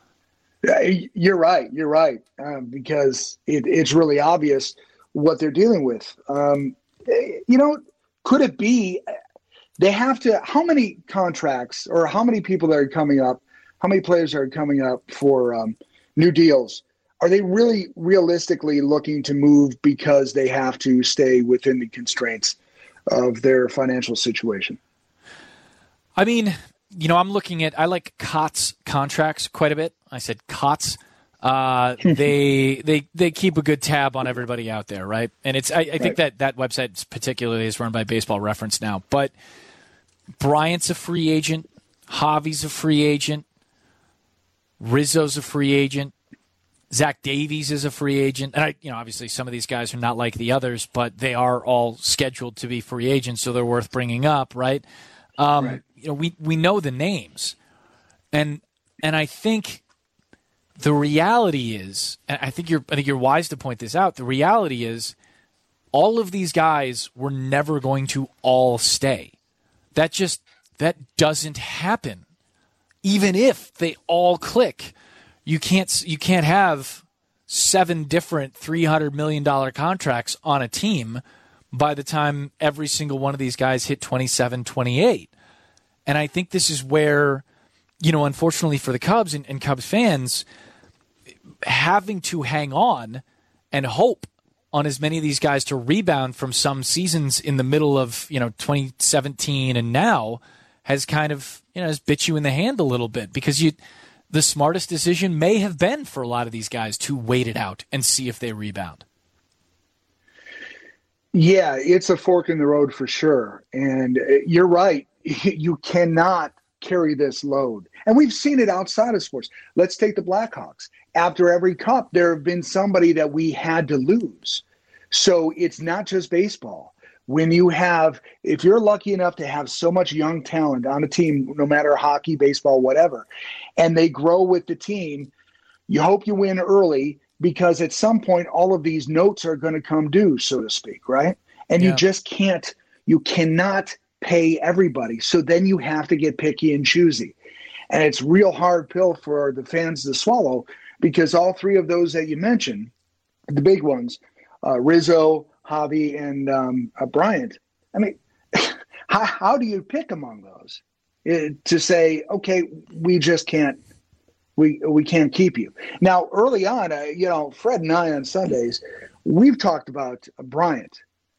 You're right. You're right. Um, because it, it's really obvious what they're dealing with. Um, you know, could it be they have to, how many contracts or how many people that are coming up, how many players are coming up for um, new deals? Are they really realistically looking to move because they have to stay within the constraints of their financial situation? I mean, you know, I'm looking at, I like Cots contracts quite a bit. I said Cots. Uh, they they they keep a good tab on everybody out there, right? And it's I, I think right. that that website particularly is run by Baseball Reference now. But Bryant's a free agent, Javi's a free agent, Rizzo's a free agent, Zach Davies is a free agent, and I, you know, obviously some of these guys are not like the others, but they are all scheduled to be free agents, so they're worth bringing up, right? Um, right. You know, we we know the names, and and I think. The reality is, and I think you're I think you're wise to point this out, the reality is all of these guys were never going to all stay. That just that doesn't happen. Even if they all click, you can't you can't have seven different three hundred million dollars contracts on a team by the time every single one of these guys hit twenty-seven, twenty-eight. And I think this is where, you know, unfortunately for the Cubs and, and Cubs fans, having to hang on and hope on as many of these guys to rebound from some seasons in the middle of, you know, twenty seventeen and now has kind of, you know, has bit you in the hand a little bit, because you, the smartest decision may have been for a lot of these guys to wait it out and see if they rebound. Yeah, it's a fork in the road for sure. And you're right. You cannot carry this load. And we've seen it outside of sports. Let's take the Blackhawks. After every cup, there have been somebody that we had to lose. So it's not just baseball. When you have, if you're lucky enough to have so much young talent on a team, no matter hockey, baseball, whatever, and they grow with the team, you hope you win early, because at some point, all of these notes are going to come due, so to speak, right? And yeah. you just can't, you cannot pay everybody. So then you have to get picky and choosy. And it's real hard pill for the fans to swallow, because all three of those that you mentioned, the big ones, uh, Rizzo, Javi, and um, uh, Bryant, I mean, how, how do you pick among those it, to say, okay, we just can't, we we can't keep you. Now, early on, uh, you know, Fred and I on Sundays, we've talked about Bryant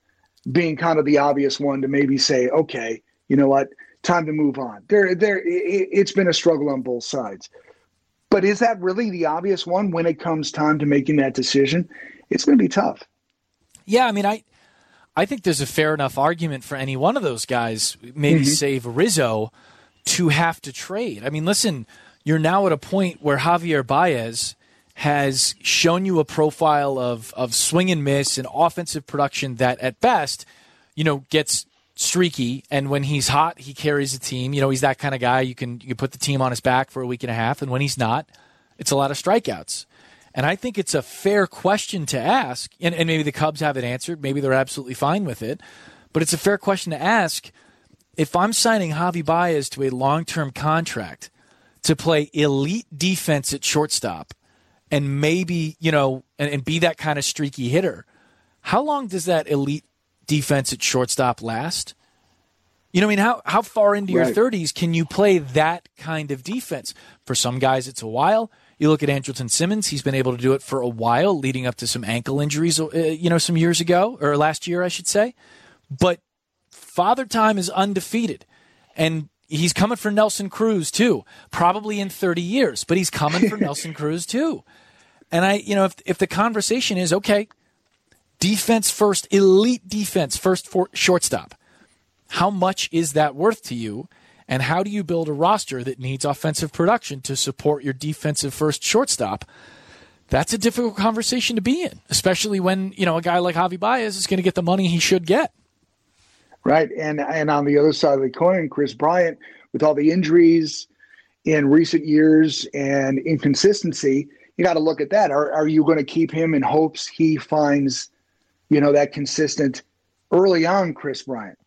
being kind of the obvious one to maybe say, okay, you know what, time to move on. There, there, it, it's been a struggle on both sides. But is that really the obvious one when it comes time to making that decision? It's going to be tough. Yeah, I mean, I I think there's a fair enough argument for any one of those guys, maybe mm-hmm. save Rizzo, to have to trade. I mean, listen, you're now at a point where Javier Baez has shown you a profile of of swing and miss and offensive production that at best, you know, gets streaky, and when he's hot, he carries the team. You know, he's that kind of guy. You can you can put the team on his back for a week and a half, and when he's not, it's a lot of strikeouts. And I think it's a fair question to ask, and, and maybe the Cubs have it answered. Maybe they're absolutely fine with it, but it's a fair question to ask. If I'm signing Javi Baez to a long-term contract to play elite defense at shortstop, and maybe, you know, and, and be that kind of streaky hitter, how long does that elite defense at shortstop last? You know, I mean, how, how far into right. your thirties can you play that kind of defense? For some guys, it's a while. You look at Andrelton Simmons, he's been able to do it for a while, leading up to some ankle injuries, uh, you know, some years ago, or last year, I should say. But Father Time is undefeated, and he's coming for Nelson Cruz, too, probably in thirty years, but he's coming for Nelson Cruz, too. And I, you know, if if the conversation is, okay, defense first, elite defense first for shortstop, how much is that worth to you? And how do you build a roster that needs offensive production to support your defensive first shortstop? That's a difficult conversation to be in, especially when, you know, a guy like Javi Baez is going to get the money he should get. Right. And and on the other side of the coin, Chris Bryant, with all the injuries in recent years and inconsistency, you got to look at that. Are, are you going to keep him in hopes he finds, you know, that consistent early on Chris Bryant?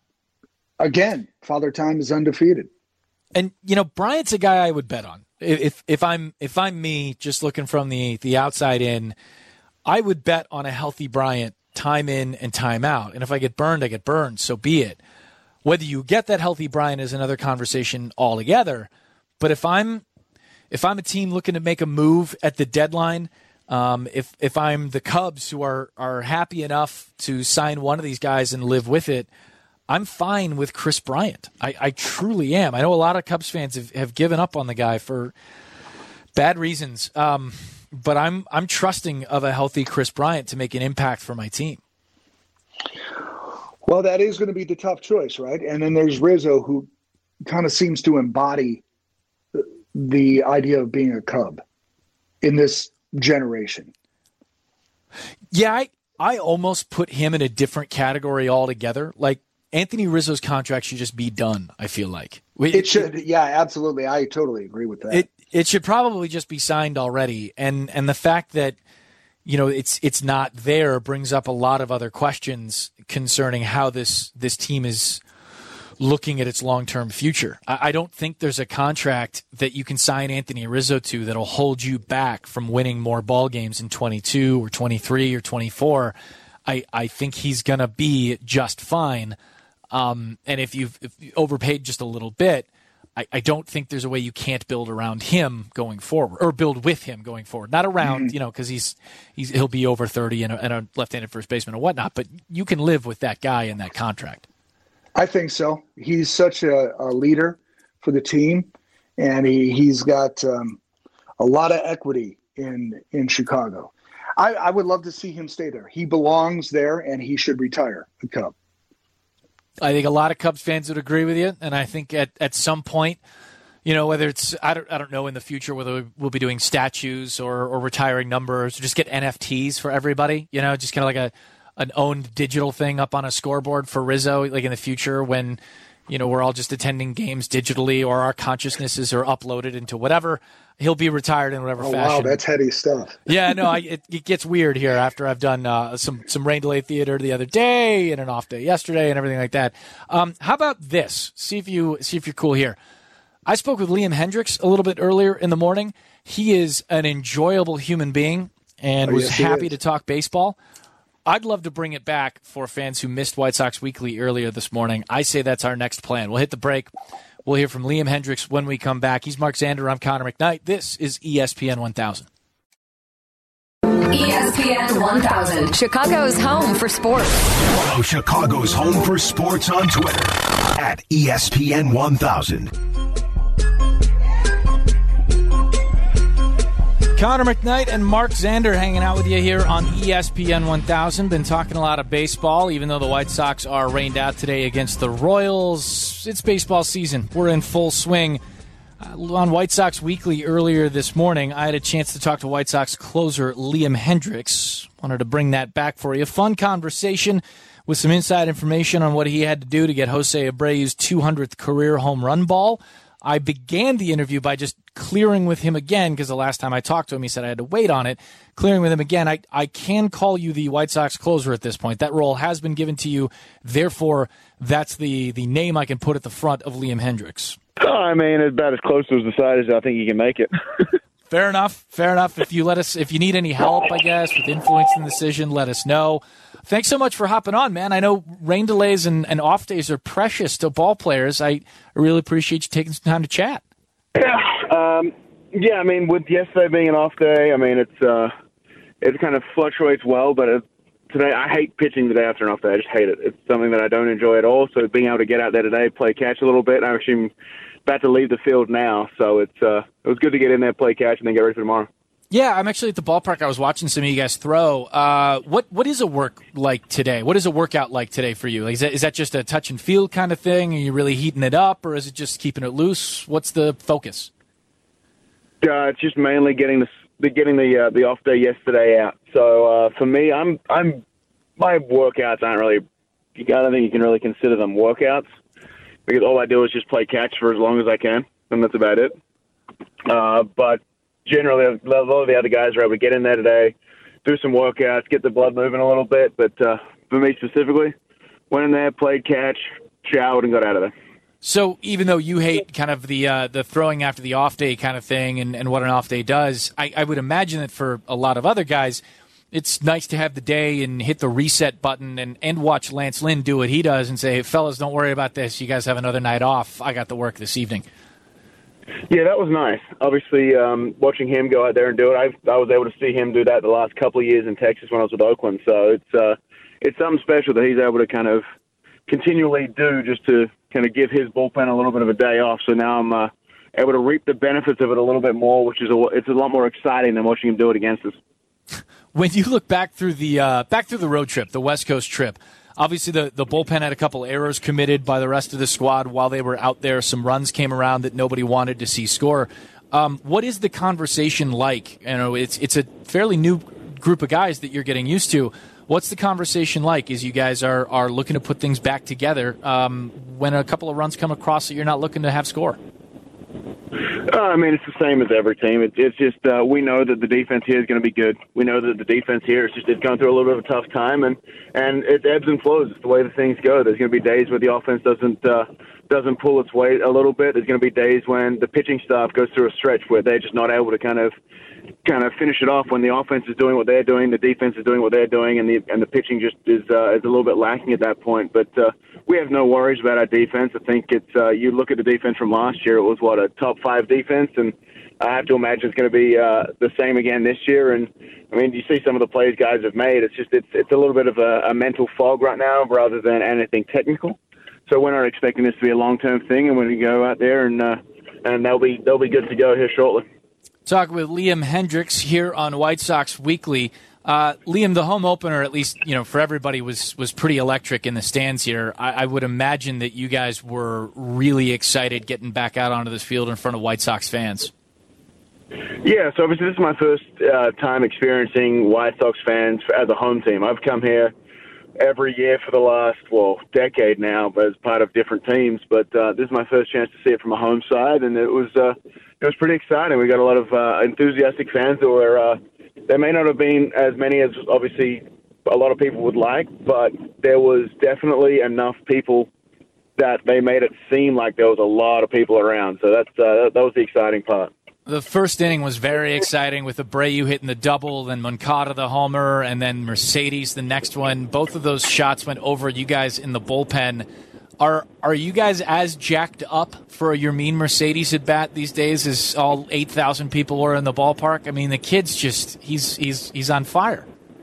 Again, Father Time is undefeated. And, you know, Bryant's a guy I would bet on. If if I'm if I'm me, just looking from the, the outside in, I would bet on a healthy Bryant time in and time out. And if I get burned, I get burned. So be it. Whether you get that healthy Bryant is another conversation altogether. But if I'm if I'm a team looking to make a move at the deadline, um, if if I'm the Cubs who are are happy enough to sign one of these guys and live with it, I'm fine with Kris Bryant. I, I truly am. I know a lot of Cubs fans have, have given up on the guy for bad reasons. Um, but I'm I'm trusting of a healthy Kris Bryant to make an impact for my team. Well, that is going to be the tough choice, right? And then there's Rizzo, who kind of seems to embody the idea of being a Cub in this generation. Yeah, I, I almost put him in a different category altogether. Like, Anthony Rizzo's contract should just be done, I feel like. It, it should, yeah, absolutely. I totally agree with that. It it should probably just be signed already. And and the fact that, you know, it's it's not there brings up a lot of other questions concerning how this this team is looking at its long-term future. I, I don't think there's a contract that you can sign Anthony Rizzo to that'll hold you back from winning more ball games in twenty-two or twenty-three or twenty-four. I, I think he's going to be just fine. Um, and if you've, if you overpaid just a little bit, I, I don't think there's a way you can't build around him going forward, or build with him going forward. Not around, mm-hmm. you know, because he's he's he'll be over thirty and a, and a left-handed first baseman and whatnot. But you can live with that guy in that contract. I think so. He's such a, a leader for the team, and he he's got um, a lot of equity in in Chicago. I, I would love to see him stay there. He belongs there, and he should retire a Cub. I think a lot of Cubs fans would agree with you, and I think at, at some point, you know, whether it's I don't I don't know in the future whether we'll be doing statues or, or retiring numbers, or just get N F Ts for everybody. You know, just kind of like a an owned digital thing up on a scoreboard for Rizzo, like in the future when, you know, we're all just attending games digitally, or our consciousnesses are uploaded into whatever. He'll be retired in whatever oh, fashion. Wow, that's heady stuff. Yeah, no, I, it, it gets weird here after I've done uh, some some rain delay theater the other day and an off day yesterday and everything like that. Um, how about this? See if you see if you're cool here. I spoke with Liam Hendriks a little bit earlier in the morning. He is an enjoyable human being and oh, was yes, happy to talk baseball. I'd love to bring it back for fans who missed White Sox Weekly earlier this morning. I say that's our next plan. We'll hit the break. We'll hear from Liam Hendriks when we come back. He's Mark Zander. I'm Connor McKnight. This is E S P N one thousand. E S P N one thousand, Chicago's home for sports. Follow Chicago's home for sports on Twitter at E S P N one thousand. Connor McKnight and Mark Zander hanging out with you here on E S P N one thousand. Been talking a lot of baseball, even though the White Sox are rained out today against the Royals. It's baseball season. We're in full swing. Uh, on White Sox Weekly earlier this morning, I had a chance to talk to White Sox closer Liam Hendriks. Wanted to bring that back for you. Fun conversation with some inside information on what he had to do to get Jose Abreu's two hundredth career home run ball. I began the interview by just clearing with him again, because the last time I talked to him, he said I had to wait on it. Clearing with him again, I, I can call you the White Sox closer at this point. That role has been given to you. Therefore, that's the, the name I can put at the front of Liam Hendriks. Oh, I mean, it's about as close to as decided as I think you can make it. Fair enough. Fair enough. If you let us, if you need any help, I guess, with influencing the decision, let us know. Thanks so much for hopping on, man. I know rain delays and, and off days are precious to ball players. I really appreciate you taking some time to chat. Yeah, um, yeah. I mean, with yesterday being an off day, I mean, it's uh, it kind of fluctuates well. But it, today, I hate pitching the day after an off day. I just hate it. It's something that I don't enjoy at all. So being able to get out there today, play catch a little bit. I'm actually about to leave the field now, so it's uh, it was good to get in there, play catch, and then get ready for tomorrow. Yeah, I'm actually at the ballpark. I was watching some of you guys throw. Uh, what what is a work like today? What is a workout like today for you? Like, is that is that just a touch and feel kind of thing? Are you really heating it up, or is it just keeping it loose? What's the focus? Uh, it's just mainly getting the getting the uh, the off day yesterday out. So uh, for me, I'm I'm my workouts aren't really. I don't think you can really consider them workouts, because all I do is just play catch for as long as I can, and that's about it. Uh, but generally, a lot of the other guys are able to get in there today, do some workouts, get the blood moving a little bit. But uh, for me specifically, went in there, played catch, showered, and got out of there. So even though you hate kind of the uh, the throwing after the off day kind of thing and, and what an off day does, I, I would imagine that for a lot of other guys, it's nice to have the day and hit the reset button and, and watch Lance Lynn do what he does and say, fellas, don't worry about this. You guys have another night off. I got the work this evening. Yeah, that was nice. Obviously, um, watching him go out there and do it, I, I was able to see him do that the last couple of years in Texas when I was with Oakland. So it's uh, it's something special that he's able to kind of continually do just to kind of give his bullpen a little bit of a day off. So now I'm uh, able to reap the benefits of it a little bit more, which is a, it's a lot more exciting than watching him do it against us. When you look back through the uh, back through the road trip, the West Coast trip, obviously the, the bullpen had a couple errors committed by the rest of the squad while they were out there. Some runs came around that nobody wanted to see score. Um, what is the conversation like? You know, it's it's a fairly new group of guys that you're getting used to. What's the conversation like as you guys are, are looking to put things back together um, when a couple of runs come across that you're not looking to have score? Uh, I mean, it's the same as every team. It, it's just uh, we know that the defense here is going to be good. We know that the defense here is just it's going through a little bit of a tough time, and, and it ebbs and flows. It's the way the things go. There's going to be days where the offense doesn't uh, doesn't pull its weight a little bit. There's going to be days when the pitching staff goes through a stretch where they're just not able to kind of kind of finish it off when the offense is doing what they're doing, the defense is doing what they're doing, and the and the pitching just is uh, is a little bit lacking at that point. But uh, we have no worries about our defense. I think it's uh, you look at the defense from last year; it was what a top five defense, and I have to imagine it's going to be uh, the same again this year. And I mean, you see some of the plays guys have made. It's just it's it's a little bit of a, a mental fog right now, rather than anything technical. So we're not expecting this to be a long term thing, and when we go out there and uh, and they'll be they'll be good to go here shortly. Talking with Liam Hendriks here on White Sox Weekly. Uh, Liam, the home opener, at least you know for everybody, was was pretty electric in the stands here. I, I would imagine that you guys were really excited getting back out onto this field in front of White Sox fans. Yeah, so obviously this is my first uh, time experiencing White Sox fans as a home team. I've come here every year for the last, well, decade now, but as part of different teams. But uh, this is my first chance to see it from a home side, and it was uh, it was pretty exciting. We got a lot of uh, enthusiastic fans that were, uh, there may not have been as many as obviously a lot of people would like, but there was definitely enough people that they made it seem like there was a lot of people around. So that's uh, that was the exciting part. The first inning was very exciting with Abreu hitting the double, then Moncada the homer, and then Mercedes the next one. Both of those shots went over you guys in the bullpen. Are are you guys as jacked up for your Yermin Mercedes at bat these days as all eight thousand people are in the ballpark? I mean, the kid's just he's he's he's on fire.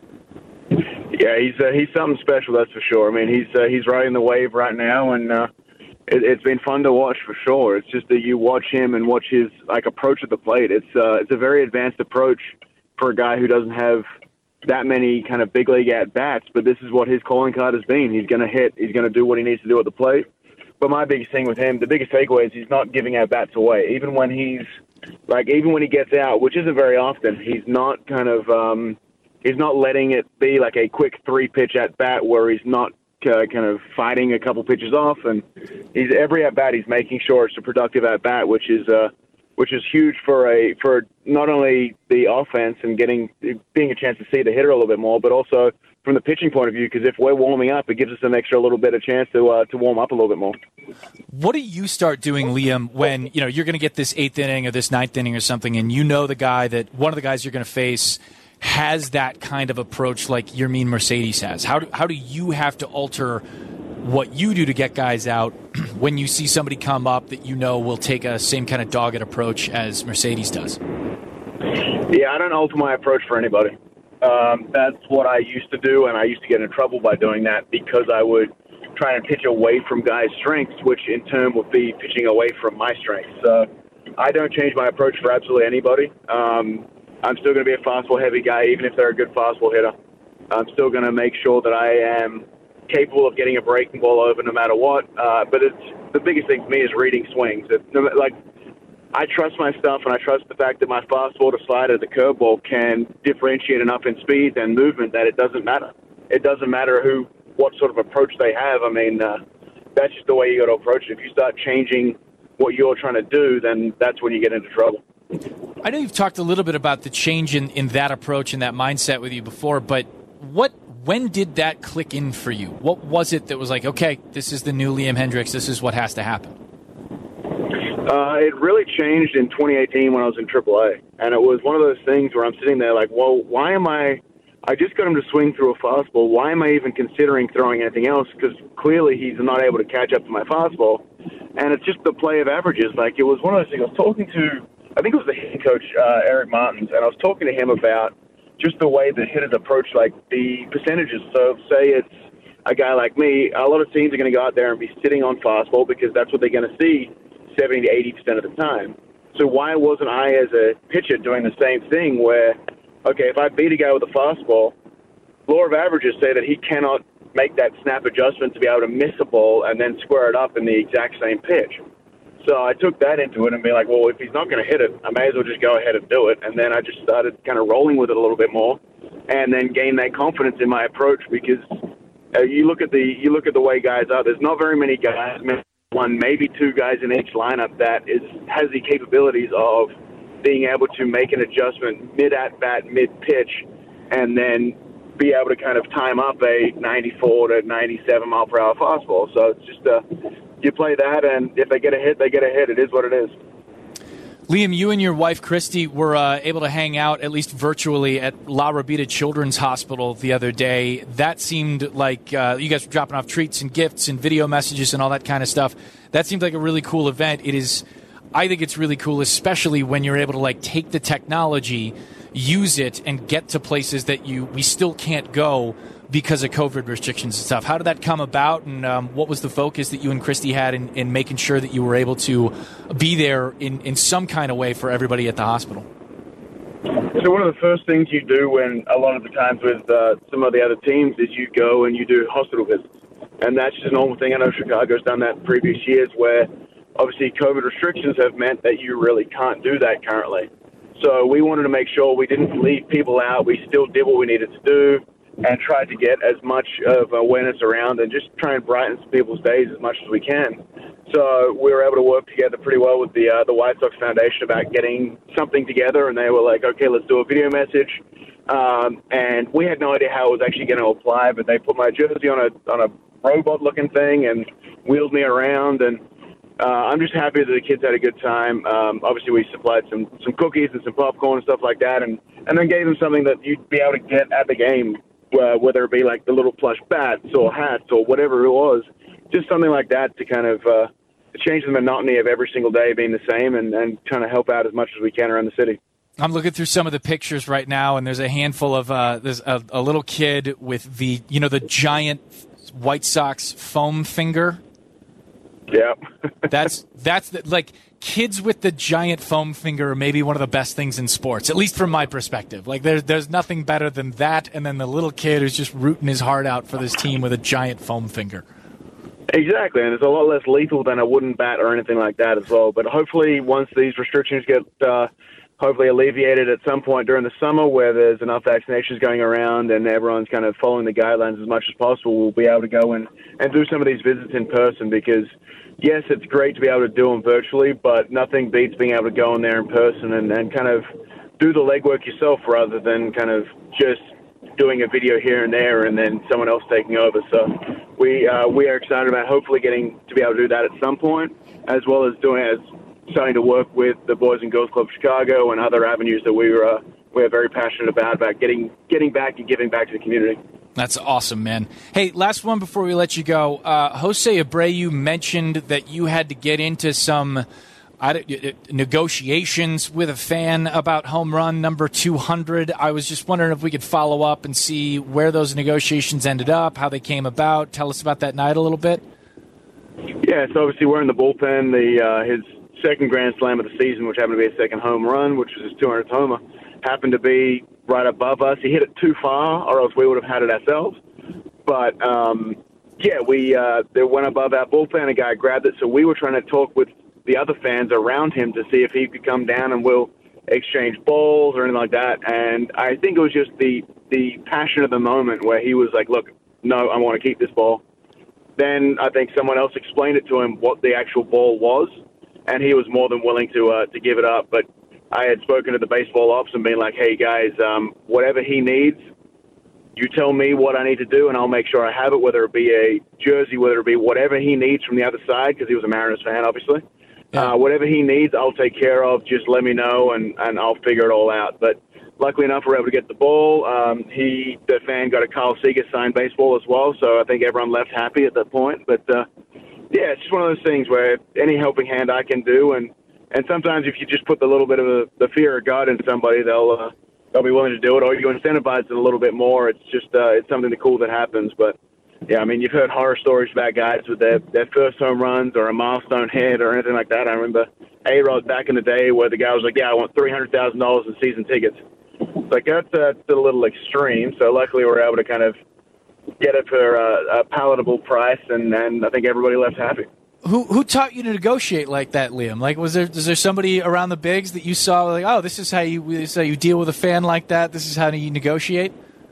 Yeah, he's uh, he's something special, that's for sure. I mean, he's uh, he's riding the wave right now, and uh, it, it's been fun to watch for sure. It's just that you watch him and watch his like approach at the plate. It's uh, it's a very advanced approach for a guy who doesn't have that many kind of big league at bats, but this is what his calling card has been. He's going to hit. He's going to do what he needs to do at the plate. But my biggest thing with him, the biggest takeaway is he's not giving at bats away. Even when he's like, even when he gets out, which isn't very often, he's not kind of, um, he's not letting it be like a quick three pitch at bat where he's not uh, kind of fighting a couple pitches off. And he's every at bat he's making sure it's a productive at bat, which is uh, which is huge for a for not only the offense and getting being a chance to see the hitter a little bit more, but also from the pitching point of view, because if we're warming up, it gives us an extra little bit of chance to uh, to warm up a little bit more. What do you start doing, Liam, when you know you're going to get this eighth inning or this ninth inning or something, and you know the guy that one of the guys you're going to face has that kind of approach like Yermin Mercedes has? How do how do you have to alter what you do to get guys out when you see somebody come up that you know will take a same kind of dogged approach as Mercedes does? Yeah, I don't alter my approach for anybody. Um, that's what I used to do, and I used to get in trouble by doing that because I would try and pitch away from guys' strengths, which in turn would be pitching away from my strengths. So I don't change my approach for absolutely anybody. Um, I'm still going to be a fastball-heavy guy, even if they're a good fastball hitter. I'm still going to make sure that I am capable of getting a breaking ball over no matter what. Uh, but it's the biggest thing for me is reading swings. It's, like I trust my stuff, and I trust the fact that my fastball to slider, the curveball, can differentiate enough in speed and movement that it doesn't matter. It doesn't matter who, what sort of approach they have. I mean, uh, that's just the way you got to approach it. If you start changing what you're trying to do, then that's when you get into trouble. I know you've talked a little bit about the change in, in that approach and that mindset with you before, but what when did that click in for you? What was it that was like, okay, this is the new Liam Hendriks, this is what has to happen? Uh, it really changed in twenty eighteen when I was in triple A, and it was one of those things where I'm sitting there like, well, why am I I just got him to swing through a fastball. Why am I even considering throwing anything else? Because clearly he's not able to catch up to my fastball. And it's just the play of averages. Like, it was one of those things. I was talking to, I think it was the hitting coach, uh, Eric Martins, and I was talking to him about just the way the hitters approach, like, the percentages. So say it's a guy like me, a lot of teams are going to go out there and be sitting on fastball because that's what they're going to see seventy to eighty percent of the time. So why wasn't I, as a pitcher, doing the same thing where, okay, if I beat a guy with a fastball, law of averages say that he cannot make that snap adjustment to be able to miss a ball and then square it up in the exact same pitch. So I took that into it and be like, well, if he's not going to hit it, I may as well just go ahead and do it. And then I just started kind of rolling with it a little bit more and then gained that confidence in my approach because uh, you look at the you look at the way guys are. There's not very many guys, one, maybe two guys in each lineup that is has the capabilities of being able to make an adjustment mid-at-bat, mid-pitch, and then be able to kind of time up a ninety-four to ninety-seven mile per hour fastball. So it's just uh, you play that, and if they get a hit, they get a hit. It is what it is. Liam, you and your wife, Christy, were uh, able to hang out, at least virtually, at La Rabida Children's Hospital the other day. That seemed like uh, you guys were dropping off treats and gifts and video messages and all that kind of stuff. That seemed like a really cool event. It is, I think it's really cool, especially when you're able to like take the technology, use it, and get to places that you we still can't go because of COVID restrictions and stuff. How did that come about, and um, what was the focus that you and Christy had in, in making sure that you were able to be there in, in some kind of way for everybody at the hospital? So one of the first things you do when a lot of the times with uh, some of the other teams is you go and you do hospital visits. And that's just a normal thing. I know Chicago's done that in previous years where obviously COVID restrictions have meant that you really can't do that currently. So we wanted to make sure we didn't leave people out. We still did what we needed to do and tried to get as much of awareness around and just try and brighten some people's days as much as we can. So we were able to work together pretty well with the uh, the White Sox Foundation about getting something together, and they were like, okay, let's do a video message. Um, and we had no idea how it was actually going to apply, but they put my jersey on a on a robot-looking thing and wheeled me around, and uh, I'm just happy that the kids had a good time. Um, obviously, we supplied some, some cookies and some popcorn and stuff like that, and, and then gave them something that you'd be able to get at the game, uh, whether it be like the little plush bats or hats or whatever it was, just something like that to kind of uh, to change the monotony of every single day being the same and, and trying to help out as much as we can around the city. I'm looking through some of the pictures right now, and there's a handful of uh, there's a, a little kid with the you know the giant White Sox foam finger. Yeah, that's that's the, like kids with the giant foam finger are maybe one of the best things in sports, at least from my perspective. Like there's there's nothing better than that, and then the little kid who's just rooting his heart out for this team with a giant foam finger. Exactly, and it's a lot less lethal than a wooden bat or anything like that as well. But hopefully, once these restrictions get uh, hopefully alleviated at some point during the summer where there's enough vaccinations going around and everyone's kind of following the guidelines as much as possible, we'll be able to go and, and do some of these visits in person because, yes, it's great to be able to do them virtually, but nothing beats being able to go in there in person and, and kind of do the legwork yourself rather than kind of just doing a video here and there and then someone else taking over. So we uh, we are excited about hopefully getting to be able to do that at some point, as well as doing as starting to work with the Boys and Girls Club Chicago and other avenues that we were uh, we are very passionate about about getting getting back and giving back to the community. That's awesome, man. Hey, last one before we let you go. Uh, Jose Abreu mentioned that you had to get into some I don't, negotiations with a fan about home run number two hundred. I was just wondering if we could follow up and see where those negotiations ended up, how they came about. Tell us about that night a little bit. Yeah, so obviously we're in the bullpen. The uh, his second grand slam of the season, which happened to be a second home run, which was his two hundredth homer, happened to be right above us. He hit it too far, or else we would have had it ourselves. But, um, yeah, we uh, they went above our bullpen. A guy grabbed it, so we were trying to talk with the other fans around him to see if he could come down and we'll exchange balls or anything like that. And I think it was just the, the passion of the moment where he was like, look, no, I want to keep this ball. Then I think someone else explained it to him what the actual ball was, and he was more than willing to uh, to give it up. But I had spoken to the baseball ops and been like, hey, guys, um, whatever he needs, you tell me what I need to do, and I'll make sure I have it, whether it be a jersey, whether it be whatever he needs from the other side, because he was a Mariners fan, obviously. Yeah. Uh, whatever he needs, I'll take care of. Just let me know, and, and I'll figure it all out. But luckily enough, we were able to get the ball. Um, he, the fan, got a Carl Seeger signed baseball as well, so I think everyone left happy at that point. But, uh, yeah, it's just one of those things where any helping hand I can do, and, and sometimes if you just put the little bit of a, the fear of God in somebody, they'll uh, they'll be willing to do it, or you incentivize it a little bit more. It's just uh, it's something cool that happens. But, yeah, I mean, you've heard horror stories about guys with their, their first home runs or a milestone hit or anything like that. I remember A-Rod back in the day where the guy was like, yeah, I want three hundred thousand dollars in season tickets. It's like, that's, uh, that's a little extreme. So luckily we're able to kind of get it for a, a palatable price, and, and I think everybody left happy. Who who taught you to negotiate like that, Liam? Like, was there is there somebody around the bigs that you saw like, oh, this is how you this is how you deal with a fan like that? This is how you negotiate?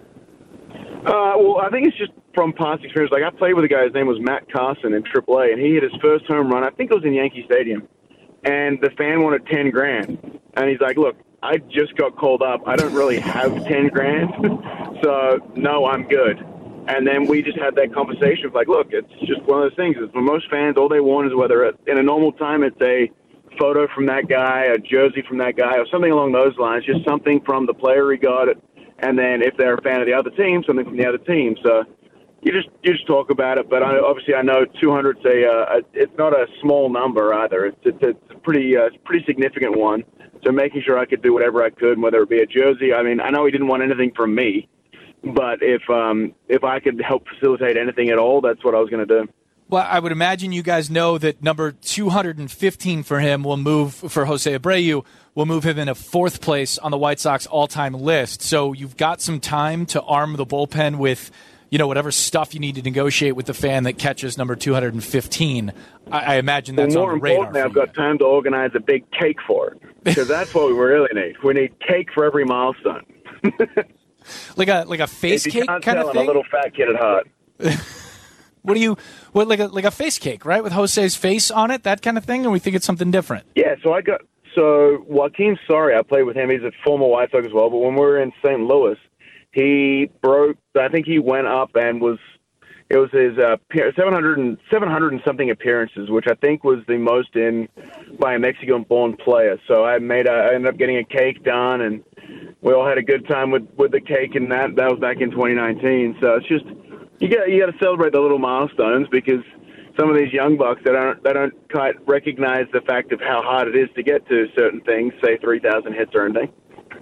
Uh, well, I think it's just from past experience. Like, I played with a guy, his name was Matt Carson in triple A, and he hit his first home run. I think it was in Yankee Stadium, and the fan wanted ten grand, and he's like, look, I just got called up. I don't really have ten grand, so no, I'm good. And then we just had that conversation of like, look, it's just one of those things. For most fans, all they want is whether it, in a normal time it's a photo from that guy, a jersey from that guy, or something along those lines, just something from the player he got it. And then if they're a fan of the other team, something from the other team. So you just you just talk about it. But I, obviously I know two hundred's a, uh, a it's not a small number either. It's, it's, it's a pretty uh, pretty significant one. So making sure I could do whatever I could, whether it be a jersey. I mean, I know he didn't want anything from me. But if um, if I could help facilitate anything at all, that's what I was going to do. Well, I would imagine you guys know that number two hundred fifteen for him will move, for Jose Abreu, will move him into fourth place on the White Sox all-time list. So you've got some time to arm the bullpen with, you know, whatever stuff you need to negotiate with the fan that catches number two hundred fifteen. I, I imagine that's well, on the radar. More importantly, I've got time to organize a big cake for it, because that's what we really need. We need cake for every milestone. Like a like a face cake kind tell, of thing. I'm a little fat kid at heart. What do you what like a like a face cake, right? With Jose's face on it, that kind of thing, or we think it's something different? Yeah. So I got so Joaquin Soria. I played with him. He's a former White Sox as well. But when we were in Saint Louis, he broke. I think he went up and was. It was his uh, seven hundred and seven hundred and something appearances, which I think was the most in by a Mexican-born player. So I made. A, I ended up getting a cake done, and we all had a good time with, with the cake, and that that was back in twenty nineteen. So it's just you got you got to celebrate the little milestones, because some of these young bucks that don't they don't quite recognize the fact of how hard it is to get to certain things, say three thousand hits or anything.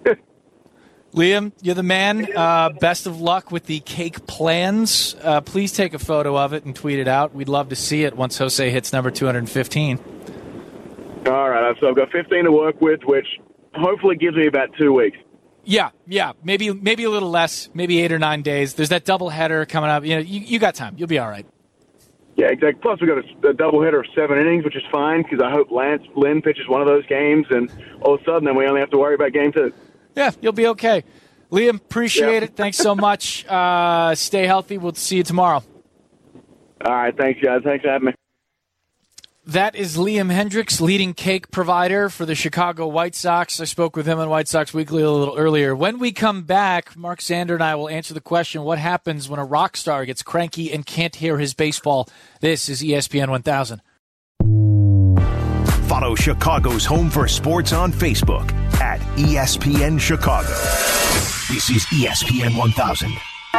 Liam, you're the man. Uh, best of luck with the cake plans. Uh, please take a photo of it and tweet it out. We'd love to see it once Jose hits number two hundred fifteen. All right, so I've got fifteen to work with, which hopefully gives me about two weeks. Yeah, yeah, maybe maybe a little less, maybe eight or nine days. There's that doubleheader coming up. You know, you, you got time. You'll be all right. Yeah, exactly. Plus, we got a, a doubleheader of seven innings, which is fine, because I hope Lance Lynn pitches one of those games, and all of a sudden, then we only have to worry about game two. Yeah, you'll be okay. Liam, appreciate yeah. it. Thanks so much. Uh, stay healthy. We'll see you tomorrow. All right, thanks, guys. Thanks for having me. That is Liam Hendriks, leading cake provider for the Chicago White Sox. I spoke with him on White Sox Weekly a little earlier. When we come back, Mark Zander and I will answer the question, what happens when a rock star gets cranky and can't hear his baseball? This is E S P N one thousand. Follow Chicago's Home for Sports on Facebook at E S P N Chicago. This is E S P N one thousand.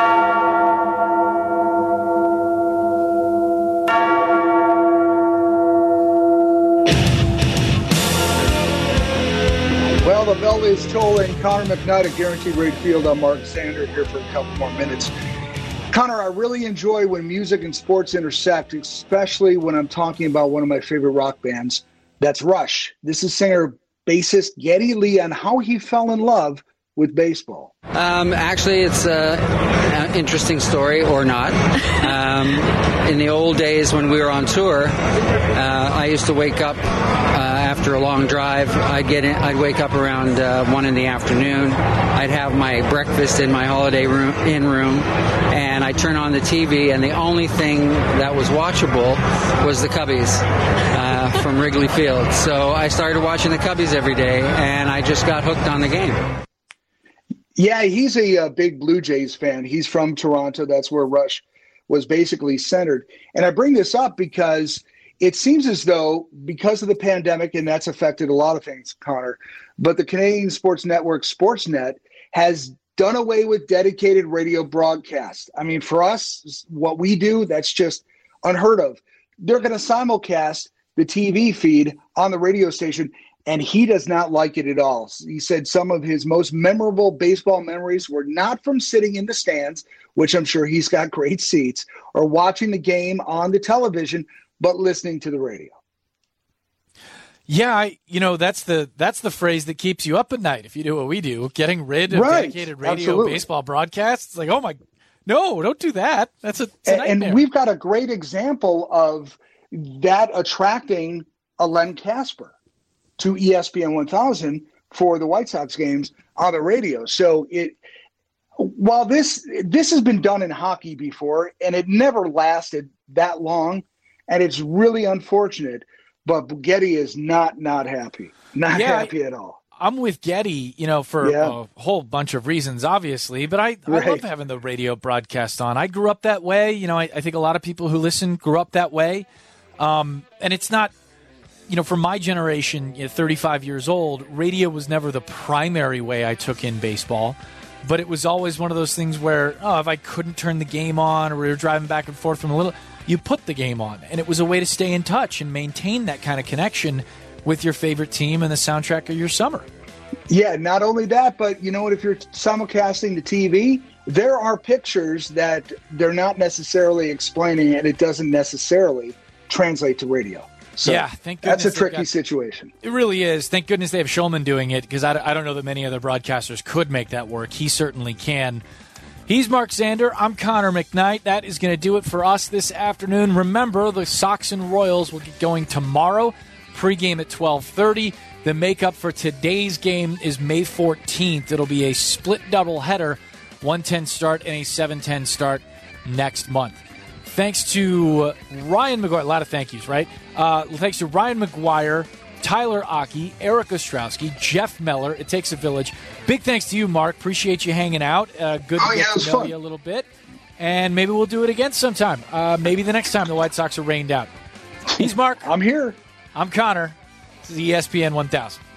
Well, the bell is tolling. Connor McNutt at Guaranteed Rate Field. I'm Mark Zander here for a couple more minutes. Connor, I really enjoy when music and sports intersect, especially when I'm talking about one of my favorite rock bands. That's Rush. This is singer bassist Geddy Lee on how he fell in love with baseball. Um, actually, it's a, an interesting story, or not. Um, in the old days when we were on tour, uh, I used to wake up uh, after a long drive. I'd get in, I'd wake up around uh, one in the afternoon. I'd have my breakfast in my Holiday room, Inn room, and I'd turn on the T V, and the only thing that was watchable was the Cubbies uh, from Wrigley Field. So I started watching the Cubbies every day, and I just got hooked on the game. Yeah, he's a, a big Blue Jays fan. He's from Toronto. That's where Rush was basically centered. And I bring this up because it seems as though, because of the pandemic, and that's affected a lot of things, Connor, but the Canadian Sports Network Sportsnet has done away with dedicated radio broadcast. I mean, for us, what we do, that's just unheard of. They're going to simulcast the T V feed on the radio station, and he does not like it at all. He said some of his most memorable baseball memories were not from sitting in the stands, which I'm sure he's got great seats, or watching the game on the television, but listening to the radio. Yeah, I, you know, that's the that's the phrase that keeps you up at night if you do what we do, getting rid of right. dedicated radio Absolutely. baseball broadcasts. It's like, oh my, no, don't do that. That's a, it's a and, nightmare. and we've got a great example of that attracting a Len Casper to E S P N one thousand for the White Sox games on the radio. So it, while this this has been done in hockey before, and it never lasted that long, and it's really unfortunate. But Getty is not not happy, not yeah, happy at all. I'm with Getty, you know, for yeah. a whole bunch of reasons, obviously. But I, right. I love having the radio broadcast on. I grew up that way. You know, I, I think a lot of people who listen grew up that way. Um, and it's not, you know, for my generation, you know, thirty-five years old, radio was never the primary way I took in baseball. But it was always one of those things where, oh, if I couldn't turn the game on or we were driving back and forth from a little, you put the game on. And it was a way to stay in touch and maintain that kind of connection with your favorite team and the soundtrack of your summer. Yeah, not only that, but you know what, if you're simulcasting the T V, there are pictures that they're not necessarily explaining, and it doesn't necessarily translate to radio. So yeah, thank goodness. That's a tricky got, situation. It really is. Thank goodness they have Shulman doing it, because I, I don't know that many other broadcasters could make that work. He certainly can. He's Mark Zander. I'm Connor McKnight. That is going to do it for us this afternoon. Remember, the Sox and Royals will get going tomorrow, pregame at twelve thirty. The makeup for today's game is May fourteenth. It'll be a split doubleheader, one ten start and a seven ten start next month. Thanks to Ryan McGuire. A lot of thank yous, right? Uh, thanks to Ryan McGuire, Tyler Aki, Eric Ostrowski, Jeff Meller. It takes a village. Big thanks to you, Mark. Appreciate you hanging out. Uh, good oh, to yeah, get to know fun. you a little bit. And maybe we'll do it again sometime. Uh, maybe the next time the White Sox are rained out. He's Mark. I'm here. I'm Connor. This is E S P N one thousand.